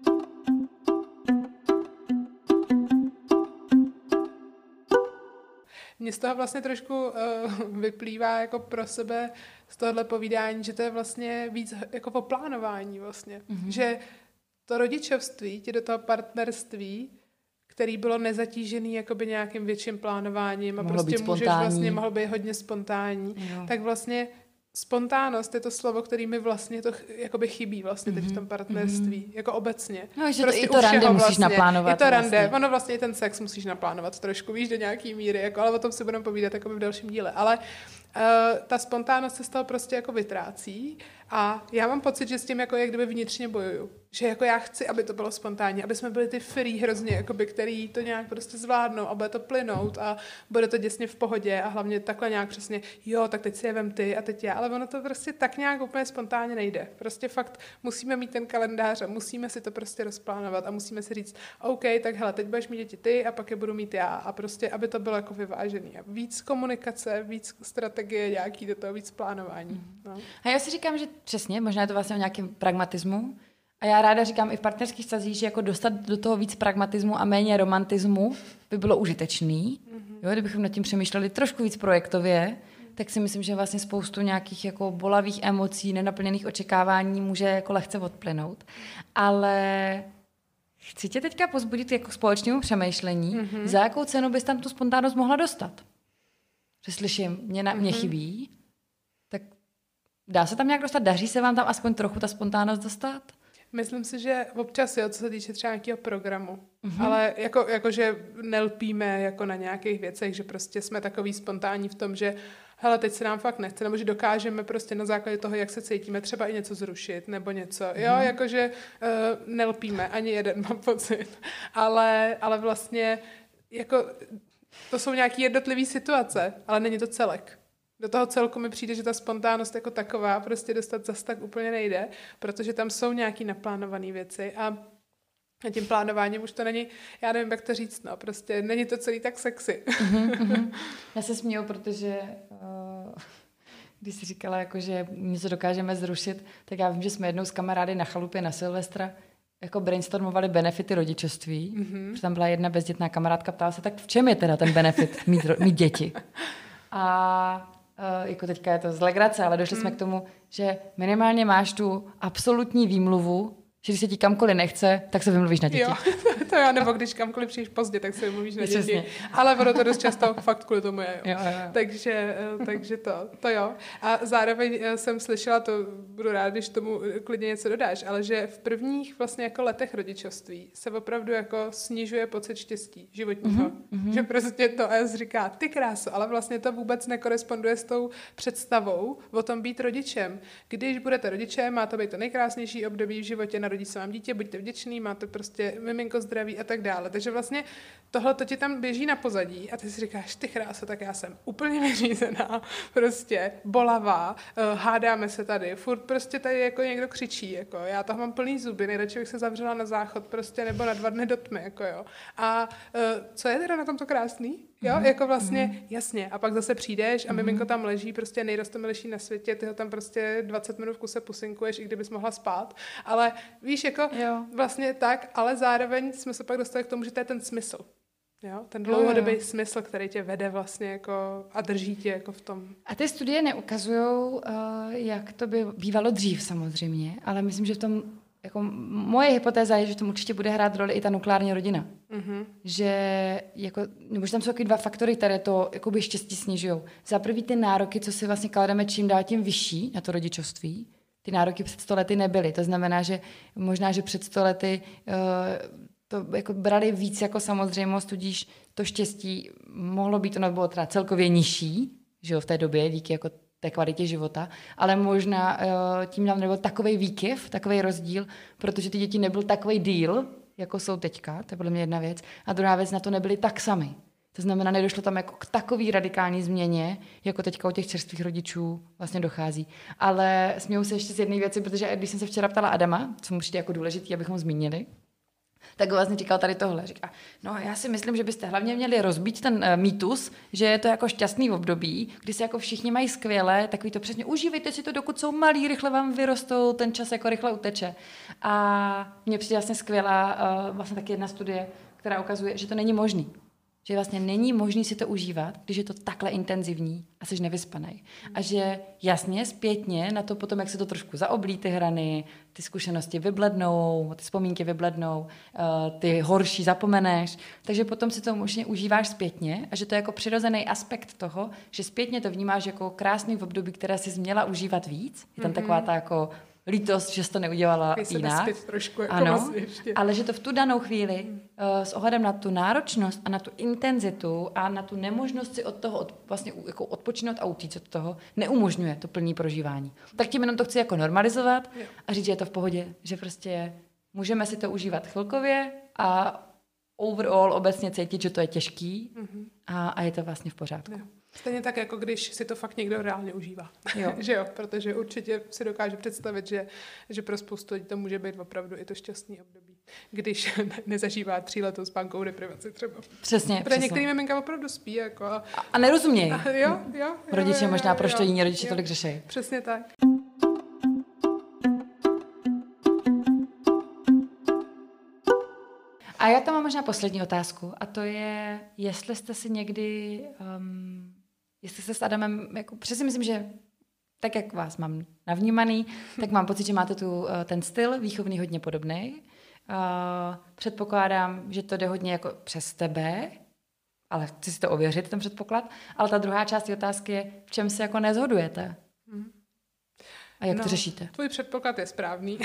Mně z toho vlastně trošku uh, vyplývá jako pro sebe z tohohle povídání, že to je vlastně víc jako o plánování vlastně. Mm-hmm. Že to rodičovství, ti do toho partnerství, který bylo nezatížený jakoby nějakým větším plánováním a mohlo prostě můžeš vlastně, mohl být hodně spontánní, jo. tak vlastně spontánnost je to slovo, který mi vlastně to jakoby chybí vlastně teď v tom partnerství, mm-hmm. jako obecně. No, že prostě to, i to rande musíš vlastně, naplánovat. I to rande, vlastně. ono vlastně i ten sex musíš naplánovat trošku, víš, do nějaký míry, jako, ale o tom si budeme povídat jako v dalším díle. Ale uh, ta spontánnost se z toho prostě jako vytrácí a já mám pocit, že s tím jako jak kdyby vnitřně bojuju. Že jako já chci, aby to bylo spontánní, aby jsme byli ty free hrozně, jakoby, který to nějak prostě zvládnou a bude to plynout a bude to děsně v pohodě a hlavně takhle nějak přesně, jo, tak teď si je vem ty a teď já, ale ono to prostě tak nějak úplně spontánně nejde. Prostě fakt musíme mít ten kalendář a musíme si to prostě rozplánovat a musíme si říct, OK, tak hele, teď budeš mít děti ty a pak je budu mít já a prostě, aby to bylo jako vyvážený. A víc komunikace, víc strategie nějaký do toho, víc plánování. No. A já si říkám, že přesně, možná je to vlastně o nějakém pragmatismu. A já ráda říkám i v partnerských vztazích, že jako dostat do toho víc pragmatismu a méně romantismu by bylo užitečný. Mm-hmm. Jo, kdybychom nad tím přemýšleli trošku víc projektově, tak si myslím, že vlastně spoustu nějakých jako bolavých emocí, nenaplněných očekávání může jako lehce odplynout. Ale chci tě teďka pozbudit jako společnému přemýšlení, mm-hmm. za jakou cenu bys tam tu spontánnost mohla dostat. Že slyším, mě, na, mě mm-hmm. chybí, tak dá se tam nějak dostat? Daří se vám tam aspoň trochu ta spontánnost dostat? Myslím si, že občas jo, co se týče třeba nějakého programu, mm-hmm. ale jako, jako, že nelpíme jako na nějakých věcech, že prostě jsme takový spontánní v tom, že hele, teď se nám fakt nechce, nebo že dokážeme prostě na základě toho, jak se cítíme, třeba i něco zrušit, nebo něco, mm-hmm. jo, jakože uh, nelpíme, ani jeden, mám pocit, ale, ale vlastně jako to jsou nějaké jednotlivé situace, ale není to celek. Do toho celku mi přijde, že ta spontánnost jako taková prostě dostat zas tak úplně nejde, protože tam jsou nějaký naplánované věci a tím plánováním už to není, já nevím, jak to říct, no, prostě není to celý tak sexy. Mm-hmm. Já se směju, protože uh, když jsi říkala, jako, že něco dokážeme zrušit, tak já vím, že jsme jednou s kamarády na chalupě na Silvestra jako brainstormovali benefity rodičovství, mm-hmm. protože tam byla jedna bezdětná kamarádka, ptala se, tak v čem je teda ten benefit mít, mít děti? A Uh, jako teďka je to z legrace, ale došli hmm. jsme k tomu, že minimálně máš tu absolutní výmluvu, že když se ti kamkoliv nechce, tak se vymluvíš na děti. Jo, to jo, nebo když kamkoliv přijdeš pozdě, tak se vymluvíš na děti. Ale ono to dost často fakt kvůli tomu je. Jo. Jo, jo, jo. Takže, takže to, to jo. A zároveň jsem slyšela, to budu rád, když tomu klidně něco dodáš, ale že v prvních vlastně jako letech rodičovství se opravdu jako snižuje pocit štěstí životního. Mm-hmm. Že prostě to a říká, ty kráso, ale vlastně to vůbec nekoresponduje s tou představou o tom být rodičem. Když budete rodičem, má to být to nejkrásnější období v životě, narodí se vám dítě, buďte vděčný, máte prostě miminko zdraví a tak dále. Takže vlastně tohle to ti tam běží na pozadí a ty si říkáš, ty kráso, tak já jsem úplně vyřízená, prostě bolavá, hádáme se tady, furt prostě tady jako někdo křičí, jako já toho mám plný zuby, nejradši bych se zavřela na záchod prostě nebo na dva dny do tmy, jako jo. A co je teda na tomto krásný? Jo, mm-hmm. jako vlastně, mm-hmm. jasně. A pak zase přijdeš a mm-hmm. miminko tam leží, prostě nejrostomilejší na světě, ty ho tam prostě dvacet minut v kuse pusinkuješ, i kdybys mohla spát. Ale víš, jako jo. vlastně tak, ale zároveň jsme se pak dostali k tomu, že to je ten smysl. Jo, ten dlouhodobý jo, jo. smysl, který tě vede vlastně jako a drží tě jako v tom. A ty studie neukazujou, uh, jak to by bývalo dřív samozřejmě, ale myslím, že v tom jako moje hypotéza je, že v tom určitě bude hrát roli i ta nukleární rodina. Mm-hmm. Že, jako, nebo že tam jsou taky dva faktory, které to jakoby štěstí snižují. Za prvý ty nároky, co si vlastně klademe čím dál tím vyšší na to rodičovství. Ty nároky před sto lety nebyly. To znamená, že možná, že před sto lety uh, to jako brali víc jako samozřejmost, tudíž to štěstí mohlo být, ono bylo teda celkově nižší, že jo, v té době, díky jako té kvalitě života, ale možná uh, tím nám nebyl takovej výkyv, takovej rozdíl, protože ty děti nebyl takovej díl, jako jsou teďka, to je podle mě jedna věc, a druhá věc, na to nebyly tak sami. To znamená, nedošlo tam jako k takový radikální změně, jako teďka u těch čerstvých rodičů vlastně dochází. Ale směju se ještě z jedné věci, protože když jsem se včera ptala Adama, co mu přijde jako důležitý, abychom zmínili, tak vlastně říkal tady tohle. Říká, no já si myslím, že byste hlavně měli rozbít ten uh, mýtus, že je to jako šťastný období, kdy se jako všichni mají skvěle, takový to přesně, užívejte si to, dokud jsou malí, rychle vám vyrostou, ten čas jako rychle uteče. A mně přijde vlastně skvělá uh, vlastně taky jedna studie, která ukazuje, že to není možný. Že vlastně není možný si to užívat, když je to takhle intenzivní a jsi nevyspanej. A že jasně, zpětně na to potom, jak se to trošku zaoblí ty hrany, ty zkušenosti vyblednou, ty vzpomínky vyblednou, ty horší zapomeneš, takže potom si to možná užíváš zpětně a že to je jako přirozený aspekt toho, že zpětně to vnímáš jako krásný v období, které jsi měla užívat víc. Je tam mm-hmm. taková ta jako lítost, že jsi to neudělala jinak. Trošku, jako ano, vlastně ale že to v tu danou chvíli uh, s ohledem na tu náročnost a na tu intenzitu a na tu nemožnost si od toho od, vlastně jako odpočinout a utíct od toho neumožňuje to plný prožívání. Tak tím jenom to chci jako normalizovat jo. a říct, že je to v pohodě, že prostě můžeme si to užívat chvilkově a overall obecně cítit, že to je těžký mm-hmm. a, a je to vlastně v pořádku. Jo. Stejně tak, jako když si to fakt někdo reálně užívá. Jo. že jo, protože určitě si dokáže představit, že, že pro spoustu lidí to může být opravdu i to šťastný období, když nezažívá tříletou spánkovou deprivaci třeba. Přesně, Protože přesně. některý miminka opravdu spí. Jako a, a nerozumějí. A, jo, jo. Rodiče jo, možná, jo, proč to jiní rodiče jo, tolik řeší. Přesně tak. A já tam mám možná poslední otázku a to je, jestli jste si někdy, um, jestli jste s Adamem, jako, přesně myslím, že tak, jak vás mám navnímaný, tak mám pocit, že máte tu, ten styl výchovný hodně podobný. Uh, předpokládám, že to jde hodně jako přes tebe, ale chci si to ověřit, ten předpoklad. Ale ta druhá část otázky je, v čem se jako nezhodujete? A jak no, to řešíte? Tvůj předpoklad je správný.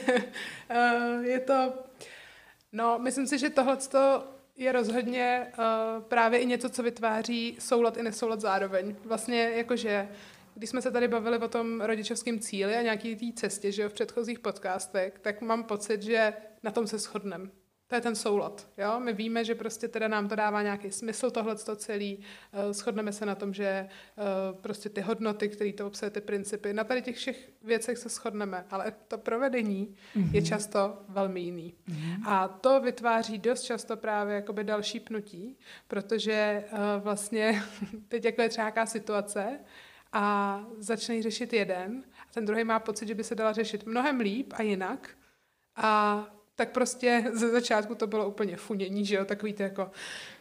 je to... No, myslím si, že tohle je rozhodně uh, právě i něco, co vytváří soulad i nesoulad zároveň. Vlastně jakože, když jsme se tady bavili o tom rodičovském cíli a nějaký té cestě, že jo, v předchozích podcastech, tak mám pocit, že na tom se shodneme. To je ten soulad, jo? My víme, že prostě teda nám to dává nějaký smysl, tohleto celý, uh, shodneme se na tom, že uh, prostě ty hodnoty, které to obsahuje, ty principy, na tady těch všech věcech se shodneme, ale to provedení mm-hmm. je často velmi jiný. Mm-hmm. A to vytváří dost často právě jakoby další pnutí, protože uh, vlastně teď jako je třeba nějaká situace a začne řešit jeden a ten druhý má pocit, že by se dala řešit mnohem líp a jinak a tak prostě ze začátku to bylo úplně funění, že jo, takový to jako...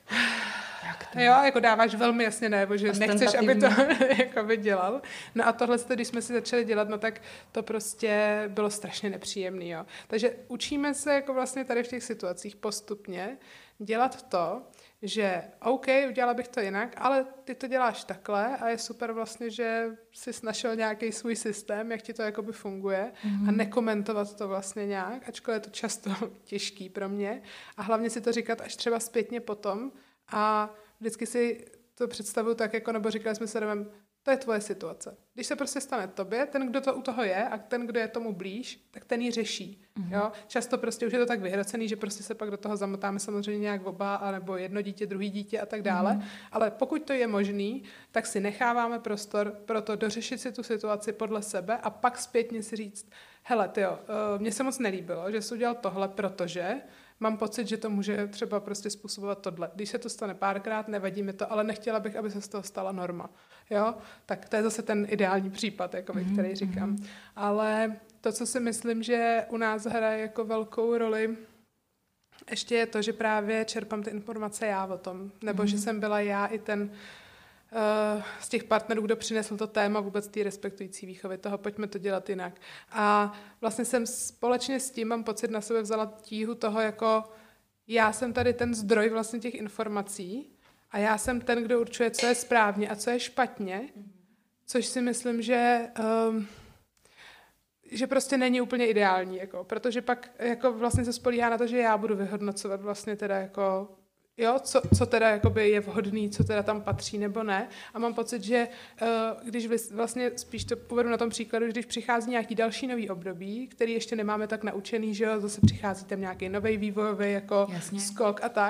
Jak to? Jo, jako dáváš velmi jasně najevo, že nechceš, aby to jako by dělal. No a tohle, když jsme si začali dělat, no tak to prostě bylo strašně nepříjemný, jo. Takže učíme se jako vlastně tady v těch situacích postupně dělat to, že OK, udělala bych to jinak, ale ty to děláš takhle a je super vlastně, že jsi našel nějaký svůj systém, jak ti to jakoby funguje mm-hmm. a nekomentovat to vlastně nějak, ačkoliv je to často těžký pro mě a hlavně si to říkat až třeba zpětně potom a vždycky si to představuju tak, jako, nebo říkali jsme se Adamem, to je tvoje situace. Když se prostě stane tobě, ten, kdo to u toho je a ten, kdo je tomu blíž, tak ten ji řeší. Mm-hmm. Jo? Často prostě už je to tak vyhrocený, že prostě se pak do toho zamotáme samozřejmě nějak oba, anebo jedno dítě, druhý dítě a tak dále. Mm-hmm. Ale pokud to je možný, tak si necháváme prostor pro to dořešit si tu situaci podle sebe a pak zpětně si říct, hele, tyjo, mně se moc nelíbilo, že jsi udělal tohle, protože mám pocit, že to může třeba prostě způsobovat tohle. Když se to stane párkrát, nevadí mi to, ale nechtěla bych, aby se z toho stala norma. Jo? Tak to je zase ten ideální případ, jako mm-hmm. který říkám. Ale to, co si myslím, že u nás hraje jako velkou roli, ještě je to, že právě čerpám ty informace já o tom. Nebo mm-hmm. že jsem byla já i ten Uh, z těch partnerů, kdo přinesl to téma vůbec té respektující výchovy, toho pojďme to dělat jinak. A vlastně jsem společně s tím, mám pocit, na sebe vzala tíhu toho, jako já jsem tady ten zdroj vlastně těch informací a já jsem ten, kdo určuje, co je správně a co je špatně, což si myslím, že um, že prostě není úplně ideální, jako, protože pak jako vlastně se spolíhá na to, že já budu vyhodnocovat vlastně teda jako jo, co, co teda jakoby je vhodný, co teda tam patří nebo ne. A mám pocit, že uh, když vlastně spíš to povedu na tom příkladu, když přichází nějaký další nový období, který ještě nemáme tak naučený, že jo, zase přichází tam nějaký nový vývojový jako Jasně. skok a tak,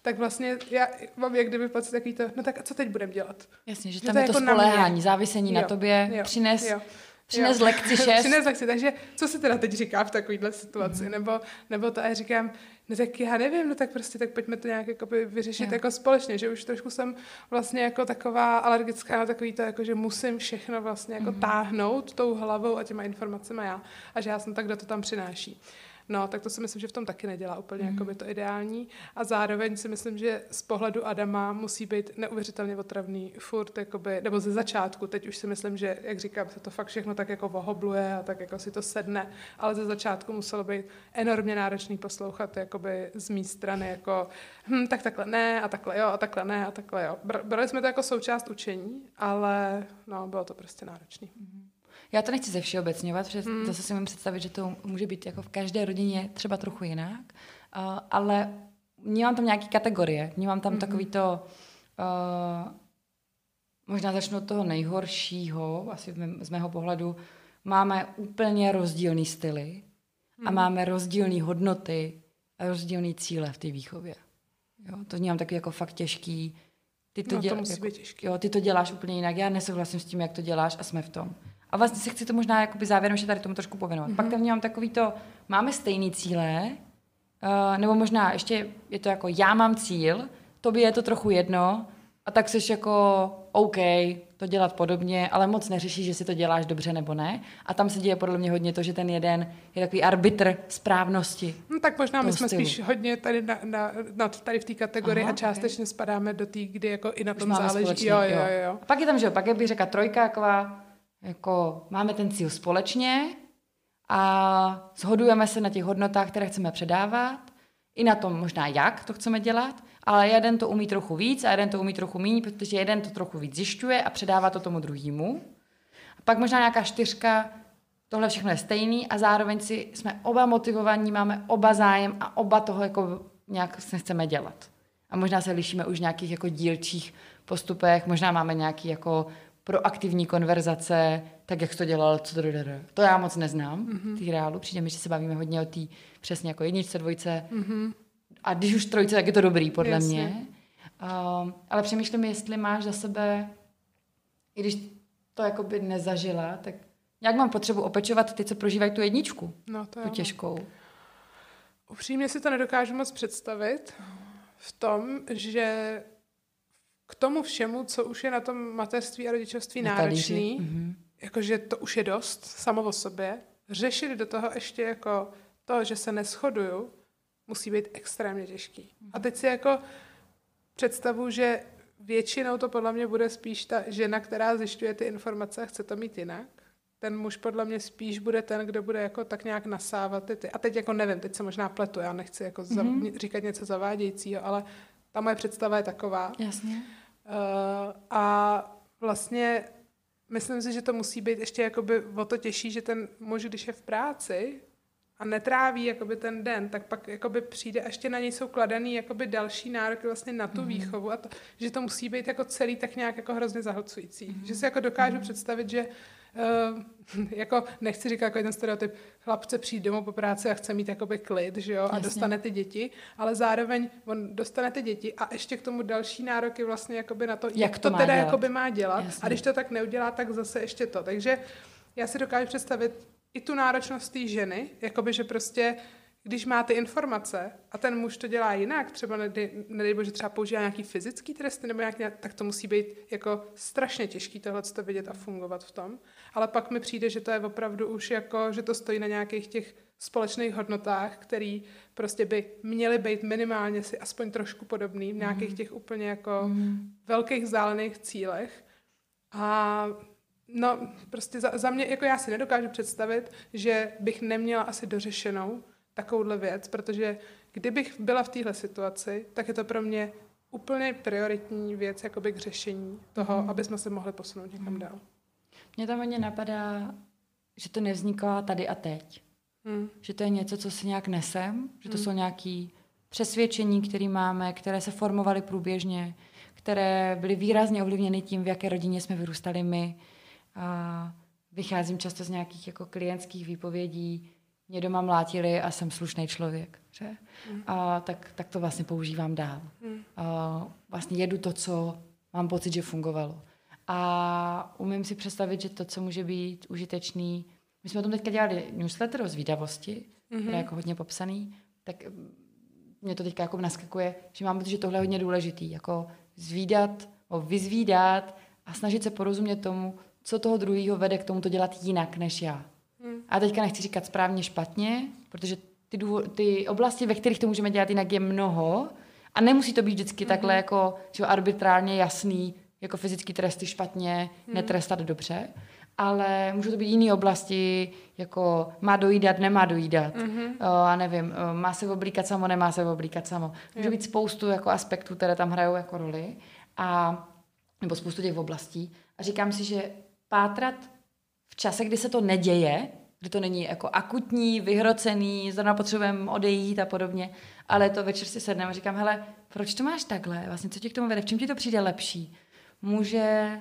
tak vlastně já mám jak kdyby pocit takový to, no tak a co teď budeme dělat? Jasně, že, že tam to je to jako spoléhání, závisení jo, na tobě, jo, přines, jo. přines lekci šest. Přines lekci, takže co se teda teď říká v takovéhle situaci? Mm. Nebo, nebo to a já říkám, no tak já nevím, no tak prostě tak pojďme to nějak jakoby vyřešit jo. jako společně, že už trošku jsem vlastně jako taková alergická na takový to, jako že musím všechno vlastně jako mm. táhnout tou hlavou a těma informacemi já a že já jsem tak, kdo to tam přináší. No, tak to si myslím, že v tom taky nedělá úplně mm. jakoby to ideální. A zároveň si myslím, že z pohledu Adama musí být neuvěřitelně otravný furt, jakoby, nebo ze začátku. Teď už si myslím, že, jak říkám, se to fakt všechno tak jako vohobluje a tak jako si to sedne. Ale ze začátku muselo být enormně náročný poslouchat jakoby z mé strany, jako hm, tak takhle ne a takhle jo a takhle ne a takhle jo. Brali jsme to jako součást učení, ale no, bylo to prostě náročný. Mm. Já to nechci ze všeobecňovat, protože hmm. zase si můžu představit, že to může být jako v každé rodině třeba trochu jinak, uh, ale vnímám tam nějaké kategorie. Vnímám tam hmm. takový to, uh, možná začnu od toho nejhoršího, asi z mého pohledu, máme úplně rozdílný styly hmm. a máme rozdílné hodnoty a rozdílné cíle v té výchově. Jo, to vnímám taky jako fakt těžký. Ty to, no, děl, to musí jako, být těžký. Jo, ty to děláš úplně jinak, já nesouhlasím s tím, jak to děláš a jsme v tom. A vlastně se chci to možná jakoby závěrem ještě tady tomu trošku pověnovat. Mm-hmm. Pak tam vnímám takový to, máme stejný cíle, uh, nebo možná ještě je to jako já mám cíl, tobě je to trochu jedno a tak seš jako OK, to dělat podobně, ale moc neřešíš, že si to děláš dobře nebo ne. A tam se děje podle mě hodně to, že ten jeden je takový arbitr správnosti. No tak možná my jsme stylu. Spíš hodně tady, na, na, na, tady v té kategorii Aha, a částečně okay. spadáme do té, kdy jako i na tom záleží. Jo, jo, jo, jo. A pak je tam, že jo, pak bych řekla trojka, taková jako máme ten cíl společně a shodujeme se na těch hodnotách, které chceme předávat, i na tom možná, jak to chceme dělat, ale jeden to umí trochu víc a jeden to umí trochu méně, protože jeden to trochu víc zjišťuje a předává to tomu druhému. A pak možná nějaká čtyřka, tohle všechno je stejný a zároveň si jsme oba motivovaní, máme oba zájem a oba toho jako nějak se chceme dělat. A možná se lišíme už v nějakých jako dílčích postupech, možná máme nějaký jako proaktivní konverzace, tak jak jsi to dělal, co to jde. To já moc neznám, mm-hmm. tý reálu. Přijde mi, že se bavíme hodně o té přesně jako jedničce, dvojce. Mm-hmm. A když už trojce, tak je to dobrý, podle Jasně. mě. Um, ale přemýšlím, jestli máš za sebe, i když to jakoby nezažila, tak nějak mám potřebu opečovat ty, co prožívají tu jedničku, no, to tu těžkou. Upřímně si to nedokážu moc představit v tom, že k tomu všemu, co už je na tom mateřství a rodičovství náročný, mm-hmm. jakože to už je dost samo o sobě, řešit do toho ještě jako to, že se neshoduju, musí být extrémně těžký. Mm-hmm. A teď si jako představu, že většinou to podle mě bude spíš ta žena, která zjišťuje ty informace a chce to mít jinak. Ten muž podle mě spíš bude ten, kdo bude jako tak nějak nasávat ty ty. A teď jako nevím, teď se možná pletu, já nechci jako mm-hmm. za, říkat něco zavádějícího, ale ta moje představa je taková. Jasně. Uh, a vlastně myslím si, že to musí být ještě jakoby o to těžší, že ten muž, když je v práci a netráví jakoby ten den, tak pak jakoby přijde a ještě na něj jsou kladený jakoby další nároky vlastně na tu mm. výchovu a to, že to musí být jako celý tak nějak jako hrozně zahlcující. Mm. Že si jako dokážu mm. představit, že Uh, jako nechci říkat jako jeden stereotyp, chlapce přijde domů po práci a chce mít jakoby klid, že jo, Jasně. a dostane ty děti, ale zároveň on dostane ty děti a ještě k tomu další nároky vlastně jakoby na to, jak, jak to, to teda dělat. jakoby má dělat Jasně. a když to tak neudělá, tak zase ještě to. Takže já si dokážu představit i tu náročnost té ženy, jakoby, že prostě když má ty informace a ten muž to dělá jinak, třeba nedej, nedej bože třeba používá nějaký fyzický tresty nebo nějak, tak to musí být jako strašně těžký tohleto vidět a fungovat v tom. Ale pak mi přijde, že to je opravdu už jako, že to stojí na nějakých těch společných hodnotách, který prostě by měly být minimálně si aspoň trošku podobný v nějakých těch úplně jako mm. velkých vzdálených cílech. A no prostě za, za mě, jako já si nedokážu představit, že bych neměla asi dořešenou takovouhle věc, protože kdybych byla v téhle situaci, tak je to pro mě úplně prioritní věc jakoby k řešení toho, mm. aby jsme se mohli posunout někam mm. dál. Mně tam hodně napadá, že to nevzniká tady a teď. Mm. Že to je něco, co si nějak nesem, že to mm. jsou nějaké přesvědčení, které máme, které se formovaly průběžně, které byly výrazně ovlivněny tím, v jaké rodině jsme vyrůstali my. A vycházím často z nějakých jako klientských výpovědí, mě doma mlátili a jsem slušný člověk, že? Mm. A tak, tak to vlastně používám dál. Mm. A vlastně jedu to, co mám pocit, že fungovalo. A umím si představit, že to, co může být užitečný, my jsme o tom teďka dělali newsletter o zvídavosti, mm-hmm. který je jako hodně popsaný, tak mě to teďka jako naskakuje, že mám pocit, že tohle je hodně důležitý, jako zvídat, vyzvídat a snažit se porozumět tomu, co toho druhého vede k tomu to dělat jinak než já. Mm. A teďka nechci říkat správně, špatně, protože ty, důvod, ty oblasti, ve kterých to můžeme dělat jinak, je mnoho a nemusí to být vždycky mm-hmm. takhle jako že arbitrálně jasný, jako fyzický tresty špatně, mm. netrestat dobře, ale můžou to být jiné oblasti, jako má dojídat, nemá dojídat, mm-hmm. a nevím, má se oblíkat samo, nemá se oblíkat samo. Může být spoustu jako aspektů, které tam hrajou jako roli, a, nebo spoustu těch oblastí. A říkám si, že pátrat v čase, kdy se to neděje, kdy to není jako akutní, vyhrocený, zrovna potřebujeme odejít a podobně, ale to večer si sedneme a říkám, hele, proč to máš takhle? Vlastně, co ti k tomu vede? V čem ti to přijde lepší? Může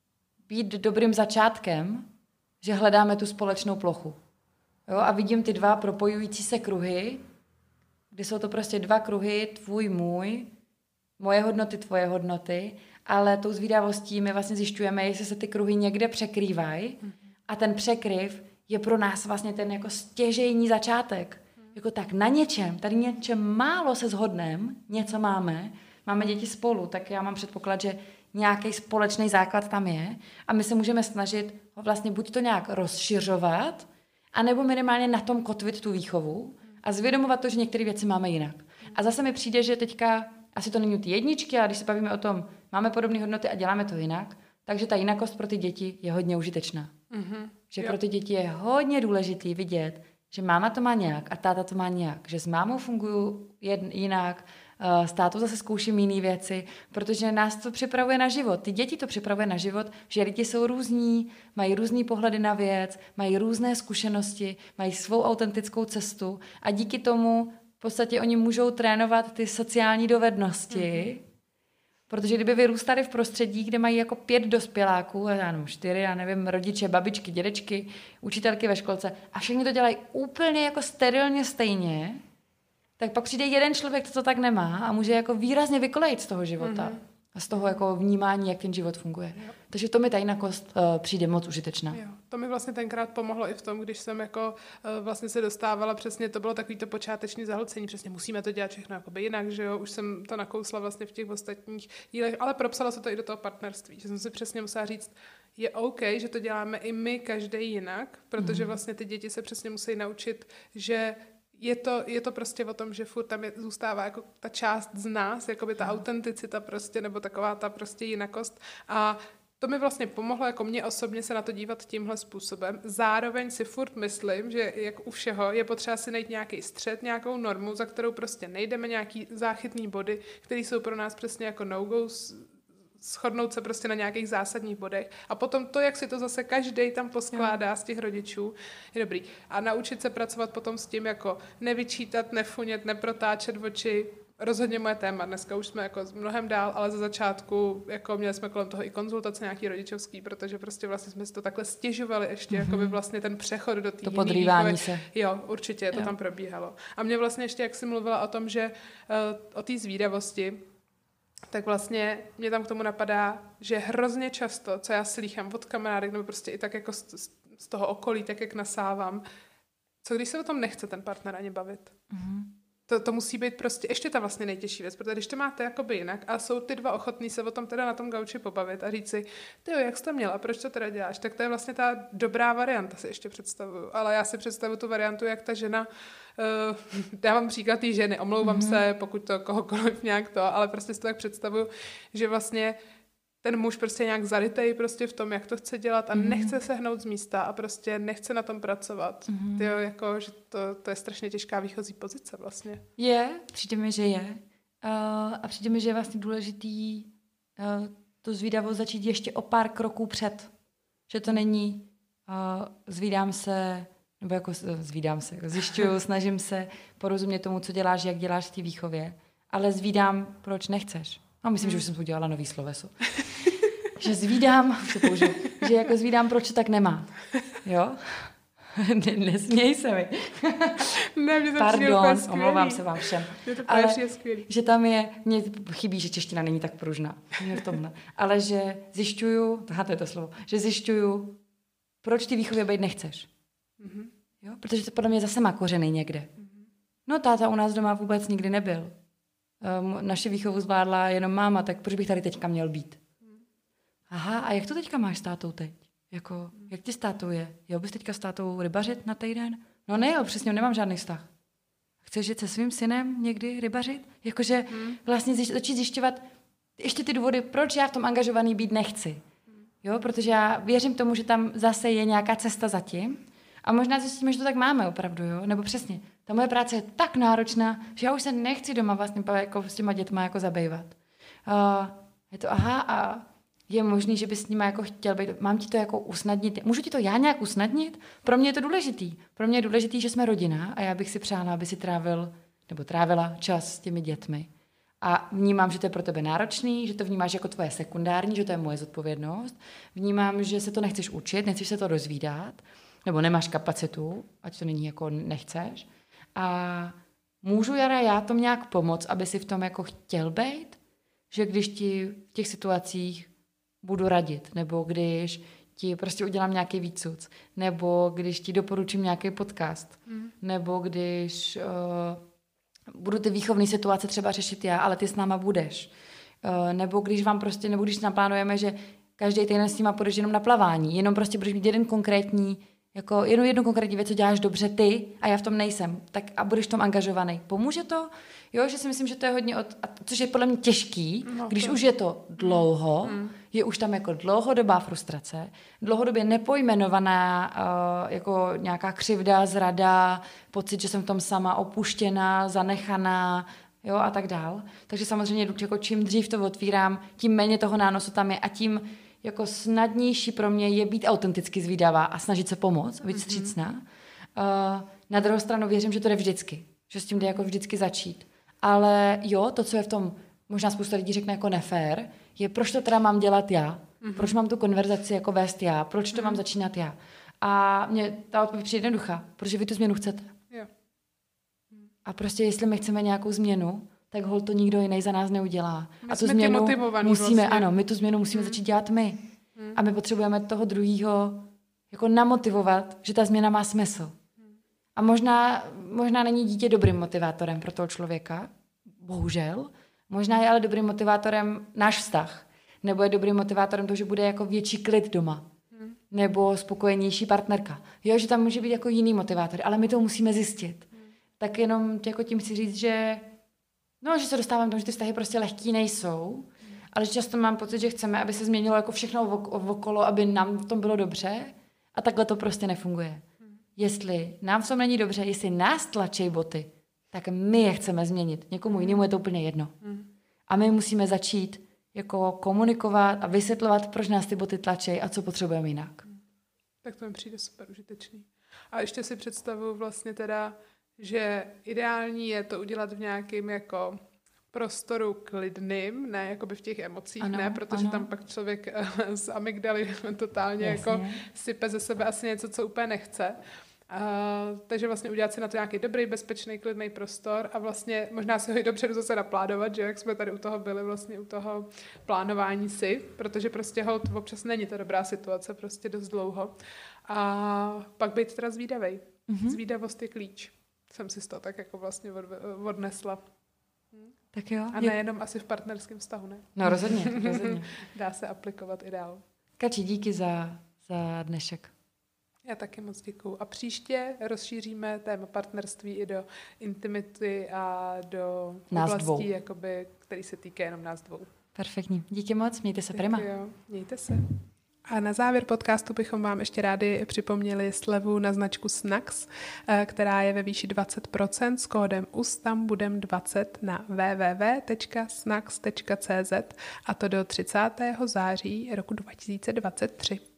být dobrým začátkem, že hledáme tu společnou plochu. Jo? A vidím ty dva propojující se kruhy, kdy jsou to prostě dva kruhy, tvůj, můj, moje hodnoty, tvoje hodnoty, ale tou zvídavostí my vlastně zjišťujeme, jestli se ty kruhy někde překrývají a ten překryv je pro nás vlastně ten jako stěžejní začátek. Jako tak na něčem, tady něčem málo se shodneme, něco máme, máme děti spolu, tak já mám předpoklad, že nějaký společný základ tam je a my se můžeme snažit ho vlastně buď to nějak rozšiřovat, anebo minimálně na tom kotvit tu výchovu a zvědomovat to, že některé věci máme jinak. A zase mi přijde, že teďka asi to není ty jedničky, a když se bavíme o tom, máme podobné hodnoty a děláme to jinak, takže ta jinakost pro ty děti je hodně užitečná. Mm-hmm. Že jo. Pro ty děti je hodně důležitý vidět, že máma to má nějak a táta to má nějak, že s mámou fungují jinak, s tátou zase zkouším jiné věci, protože nás to připravuje na život. Ty děti to připravuje na život, že lidi jsou různí, mají různý pohledy na věc, mají různé zkušenosti, mají svou autentickou cestu a díky tomu v podstatě oni můžou trénovat ty sociální dovednosti, mm-hmm. protože kdyby vyrůstali v prostředí, kde mají jako pět dospěláků, já nevím, čtyři, já nevím, rodiče, babičky, dědečky, učitelky ve školce a všichni to dělají úplně jako sterilně stejně, tak pak přijde jeden člověk, co to tak nemá a může jako výrazně vykolejit z toho života. Mm-hmm. A z toho jako vnímání, jak ten život funguje. Jo. Takže to mi ta jinakost uh, přijde moc užitečná. Jo. To mi vlastně tenkrát pomohlo i v tom, když jsem jako uh, vlastně se dostávala, přesně to bylo takový to počáteční zahlcení, přesně musíme to dělat všechno jakoby jinak, že jo, už jsem to nakousla vlastně v těch ostatních dílech, ale propsala se to i do toho partnerství, že jsem si přesně musela říct, je OK, že to děláme i my každý jinak, protože vlastně ty děti se přesně musí naučit, že Je to, je to prostě o tom, že furt tam je, zůstává jako ta část z nás, jako by ta autenticita prostě, nebo taková ta prostě jinakost. A to mi vlastně pomohlo, jako mě osobně se na to dívat tímhle způsobem. Zároveň si furt myslím, že jak u všeho je potřeba si najít nějaký střed, nějakou normu, za kterou prostě nejdeme, nějaký záchytný body, které jsou pro nás přesně jako no-go, shodnout se prostě na nějakých zásadních bodech a potom to, jak si to zase každej tam poskládá z těch rodičů, je dobrý. A naučit se pracovat potom s tím, jako nevyčítat, nefunět, neprotáčet oči. Rozhodně moje téma. Dneska už jsme jako mnohem dál, ale za začátku jako měli jsme kolem toho i konzultace nějaký rodičovský, protože prostě vlastně jsme si to takhle stěžovali ještě, mm-hmm. jako by vlastně ten přechod do té to podrývání se. Jo, určitě, to jo. tam probíhalo. A mě vlastně ještě, jak jsi mluvila o tom, že uh, o té zvídavosti, tak vlastně mě tam k tomu napadá, že hrozně často, co já slýchám od kamarádek, nebo prostě i tak jako z, z toho okolí, tak jak nasávám, co když se o tom nechce ten partner ani bavit? Mm-hmm. To, to musí být prostě ještě ta vlastně nejtěžší věc, protože když to máte jakoby jinak a jsou ty dva ochotní se o tom teda na tom gauči pobavit a říct si, tyjo, jak jsi to měla, proč to teda děláš, tak to je vlastně ta dobrá varianta, si ještě představuju. Ale já si představuju tu variantu, jak ta žena, uh, dávám příklad té ženy, omlouvám mm-hmm. se, pokud to kohokoliv nějak to, ale prostě si to tak představuju, že vlastně ten muž prostě nějak zarytej prostě v tom, jak to chce dělat a mm. nechce se hnout z místa a prostě nechce na tom pracovat. Mm. Tyjo, jako, že to, to je strašně těžká výchozí pozice vlastně. Je, přijde mi, že je. Uh, a přijde mi, že je vlastně důležitý uh, to zvídavost začít ještě o pár kroků před. Že to není uh, zvídám se, nebo jako zvídám se, zjišťuju, snažím se porozumět tomu, co děláš, jak děláš v té výchově, ale zvídám, proč nechceš. No, myslím, mm. že už jsem tu udělala nový sloveso. Že zvídám, už to použiju, že jako zvídám, proč to tak nemá. Jo? ne, nesměj se mi. Ne, mě to Pardon, omlouvám se vám všem. Je to ale skvělý. Že tam je, mně chybí, že čeština není tak pružná. V tomhle. Ale že zjišťuju, aha, to je to slovo, že zjišťuju, proč ty výchově být nechceš. Mm-hmm. Jo? Protože to podle mě zase má kořeny někde. Mm-hmm. No táta u nás doma vůbec nikdy nebyl. Um, naši výchovu zvládla jenom máma, tak proč bych tady teďka měl být? Mm. Aha, a jak to teďka máš s tátou teď? Jako, mm. jak ti s tátou je? Jel bys teďka s tátou rybařit na týden? No nejel, přesně, nemám žádný vztah. Chceš jít se svým synem někdy rybařit? Jakože mm. vlastně zjišť, začít zjišťovat ještě ty důvody, proč já v tom angažovaný být nechci. Mm. Jo, protože já věřím tomu, že tam zase je nějaká cesta zatím. A možná zjistíme, že to tak máme opravdu, jo? Nebo přesně. Ta moje práce je tak náročná, že já už se nechci doma vlastně jako s těma dětma jako zabývat. Uh, je to aha a je možný, že bys s nima jako chtěl být, mám ti to jako usnadnit, můžu ti to já nějak usnadnit? Pro mě je to důležitý. Pro mě je důležitý, že jsme rodina a já bych si přála, aby si trávil, nebo trávila čas s těmi dětmi. A vnímám, že to je pro tebe náročný, že to vnímáš jako tvoje sekundární, že to je moje zodpovědnost. Vnímám, že se to nechceš učit, nechceš se to rozvídat, nebo nemáš kapacitu, ať to není jako nechceš. A můžu Jara já tom nějak pomoct, aby si v tom jako chtěl být, že když ti v těch situacích budu radit, nebo když ti prostě udělám nějaký výcuc, nebo když ti doporučím nějaký podcast, mm. nebo když uh, budu ty výchovné situace třeba řešit já, ale ty s náma budeš. Uh, nebo když vám prostě, nebo když naplánujeme, že každý týden s nima půjdeš jenom na plavání, jenom prostě budeš mít jeden konkrétní jako jednu, jednu konkrétní věc, co děláš dobře ty a já v tom nejsem, tak a budeš v tom angažovaný. Pomůže to? Jo, že si myslím, že to je hodně, od, a což je podle mě těžký, no, když to. Už je to dlouho, mm. je už tam jako dlouhodobá frustrace, dlouhodobě nepojmenovaná uh, jako nějaká křivda, zrada, pocit, že jsem v tom sama opuštěná, zanechaná, jo, a tak dál. Takže samozřejmě jako čím dřív to otvírám, tím méně toho nánosu tam je a tím jako snadnější pro mě je být autenticky zvídavá a snažit se pomoct, být vstřícná. Uh, na druhou stranu věřím, že to jde vždycky, že s tím jde jako vždycky začít. Ale jo, to, co je v tom, možná spousta lidí řekne jako nefér, je proč to teda mám dělat já? Mm-hmm. Proč mám tu konverzaci jako vést já? Proč to mm-hmm. mám začínat já? A mě ta odpověď přijde jednoduchá, protože vy tu změnu chcete. Jo. A prostě jestli my chceme nějakou změnu, tak hol to nikdo jiný za nás neudělá. My a tu změnu musíme, vlastně. ano, my tu změnu musíme hmm. začít dělat my. Hmm. A my potřebujeme toho druhýho jako namotivovat, že ta změna má smysl. Hmm. A možná, možná není dítě dobrým motivátorem pro toho člověka, bohužel. Možná je ale dobrým motivátorem náš vztah. Nebo je dobrým motivátorem to, že bude jako větší klid doma. Hmm. Nebo spokojenější partnerka. Jo, že tam může být jako jiný motivátor, ale my to musíme zjistit. Hmm. Tak jenom jako tím chci říct, že no, že se dostávám k tomu, že ty vztahy prostě lehký nejsou, hmm. ale že často mám pocit, že chceme, aby se změnilo jako všechno okolo, aby nám v tom bylo dobře a takhle to prostě nefunguje. Hmm. Jestli nám v tom není dobře, jestli nás tlačí boty, tak my je chceme změnit. Někomu jinému je to úplně jedno. Hmm. A my musíme začít jako komunikovat a vysvětlovat, proč nás ty boty tlačí a co potřebujeme jinak. Hmm. Tak to mi přijde super užitečný. A ještě si představuji vlastně teda, že ideální je to udělat v nějakém jako prostoru klidným, ne jakoby v těch emocích, ano, ne, protože ano. tam pak člověk z amygdaly totálně Jasně. jako sype ze sebe asi něco, co úplně nechce. Uh, takže vlastně udělat si na to nějaký dobrý, bezpečný, klidný prostor a vlastně možná si ho i dopředu zase naplánovat, že jak jsme tady u toho byli, vlastně u toho plánování si, protože prostě holt občas není to dobrá situace, prostě dost dlouho. A pak být teda zvídavej. Mm-hmm. Zvídavost je klíč. Jsem si z toho tak jako vlastně od, odnesla. Hm? Tak jo. A nejenom asi v partnerském vztahu, ne? No rozhodně, rozhodně. Dá se aplikovat i dál. Kači, díky za, za dnešek. Já taky moc děkuju. A příště rozšíříme téma partnerství i do intimity a do nás oblastí, jakoby, který se týká jenom nás dvou. Perfektní. Díky moc, mějte se prima. Jo, mějte se. A na závěr podcastu bychom vám ještě rádi připomněli slevu na značku Snacks, která je ve výši dvacet procent s kódem U S T A M budem dvacet na w w w tečka snacks tečka c z a to do třicátého září roku dva tisíce dvacet tři.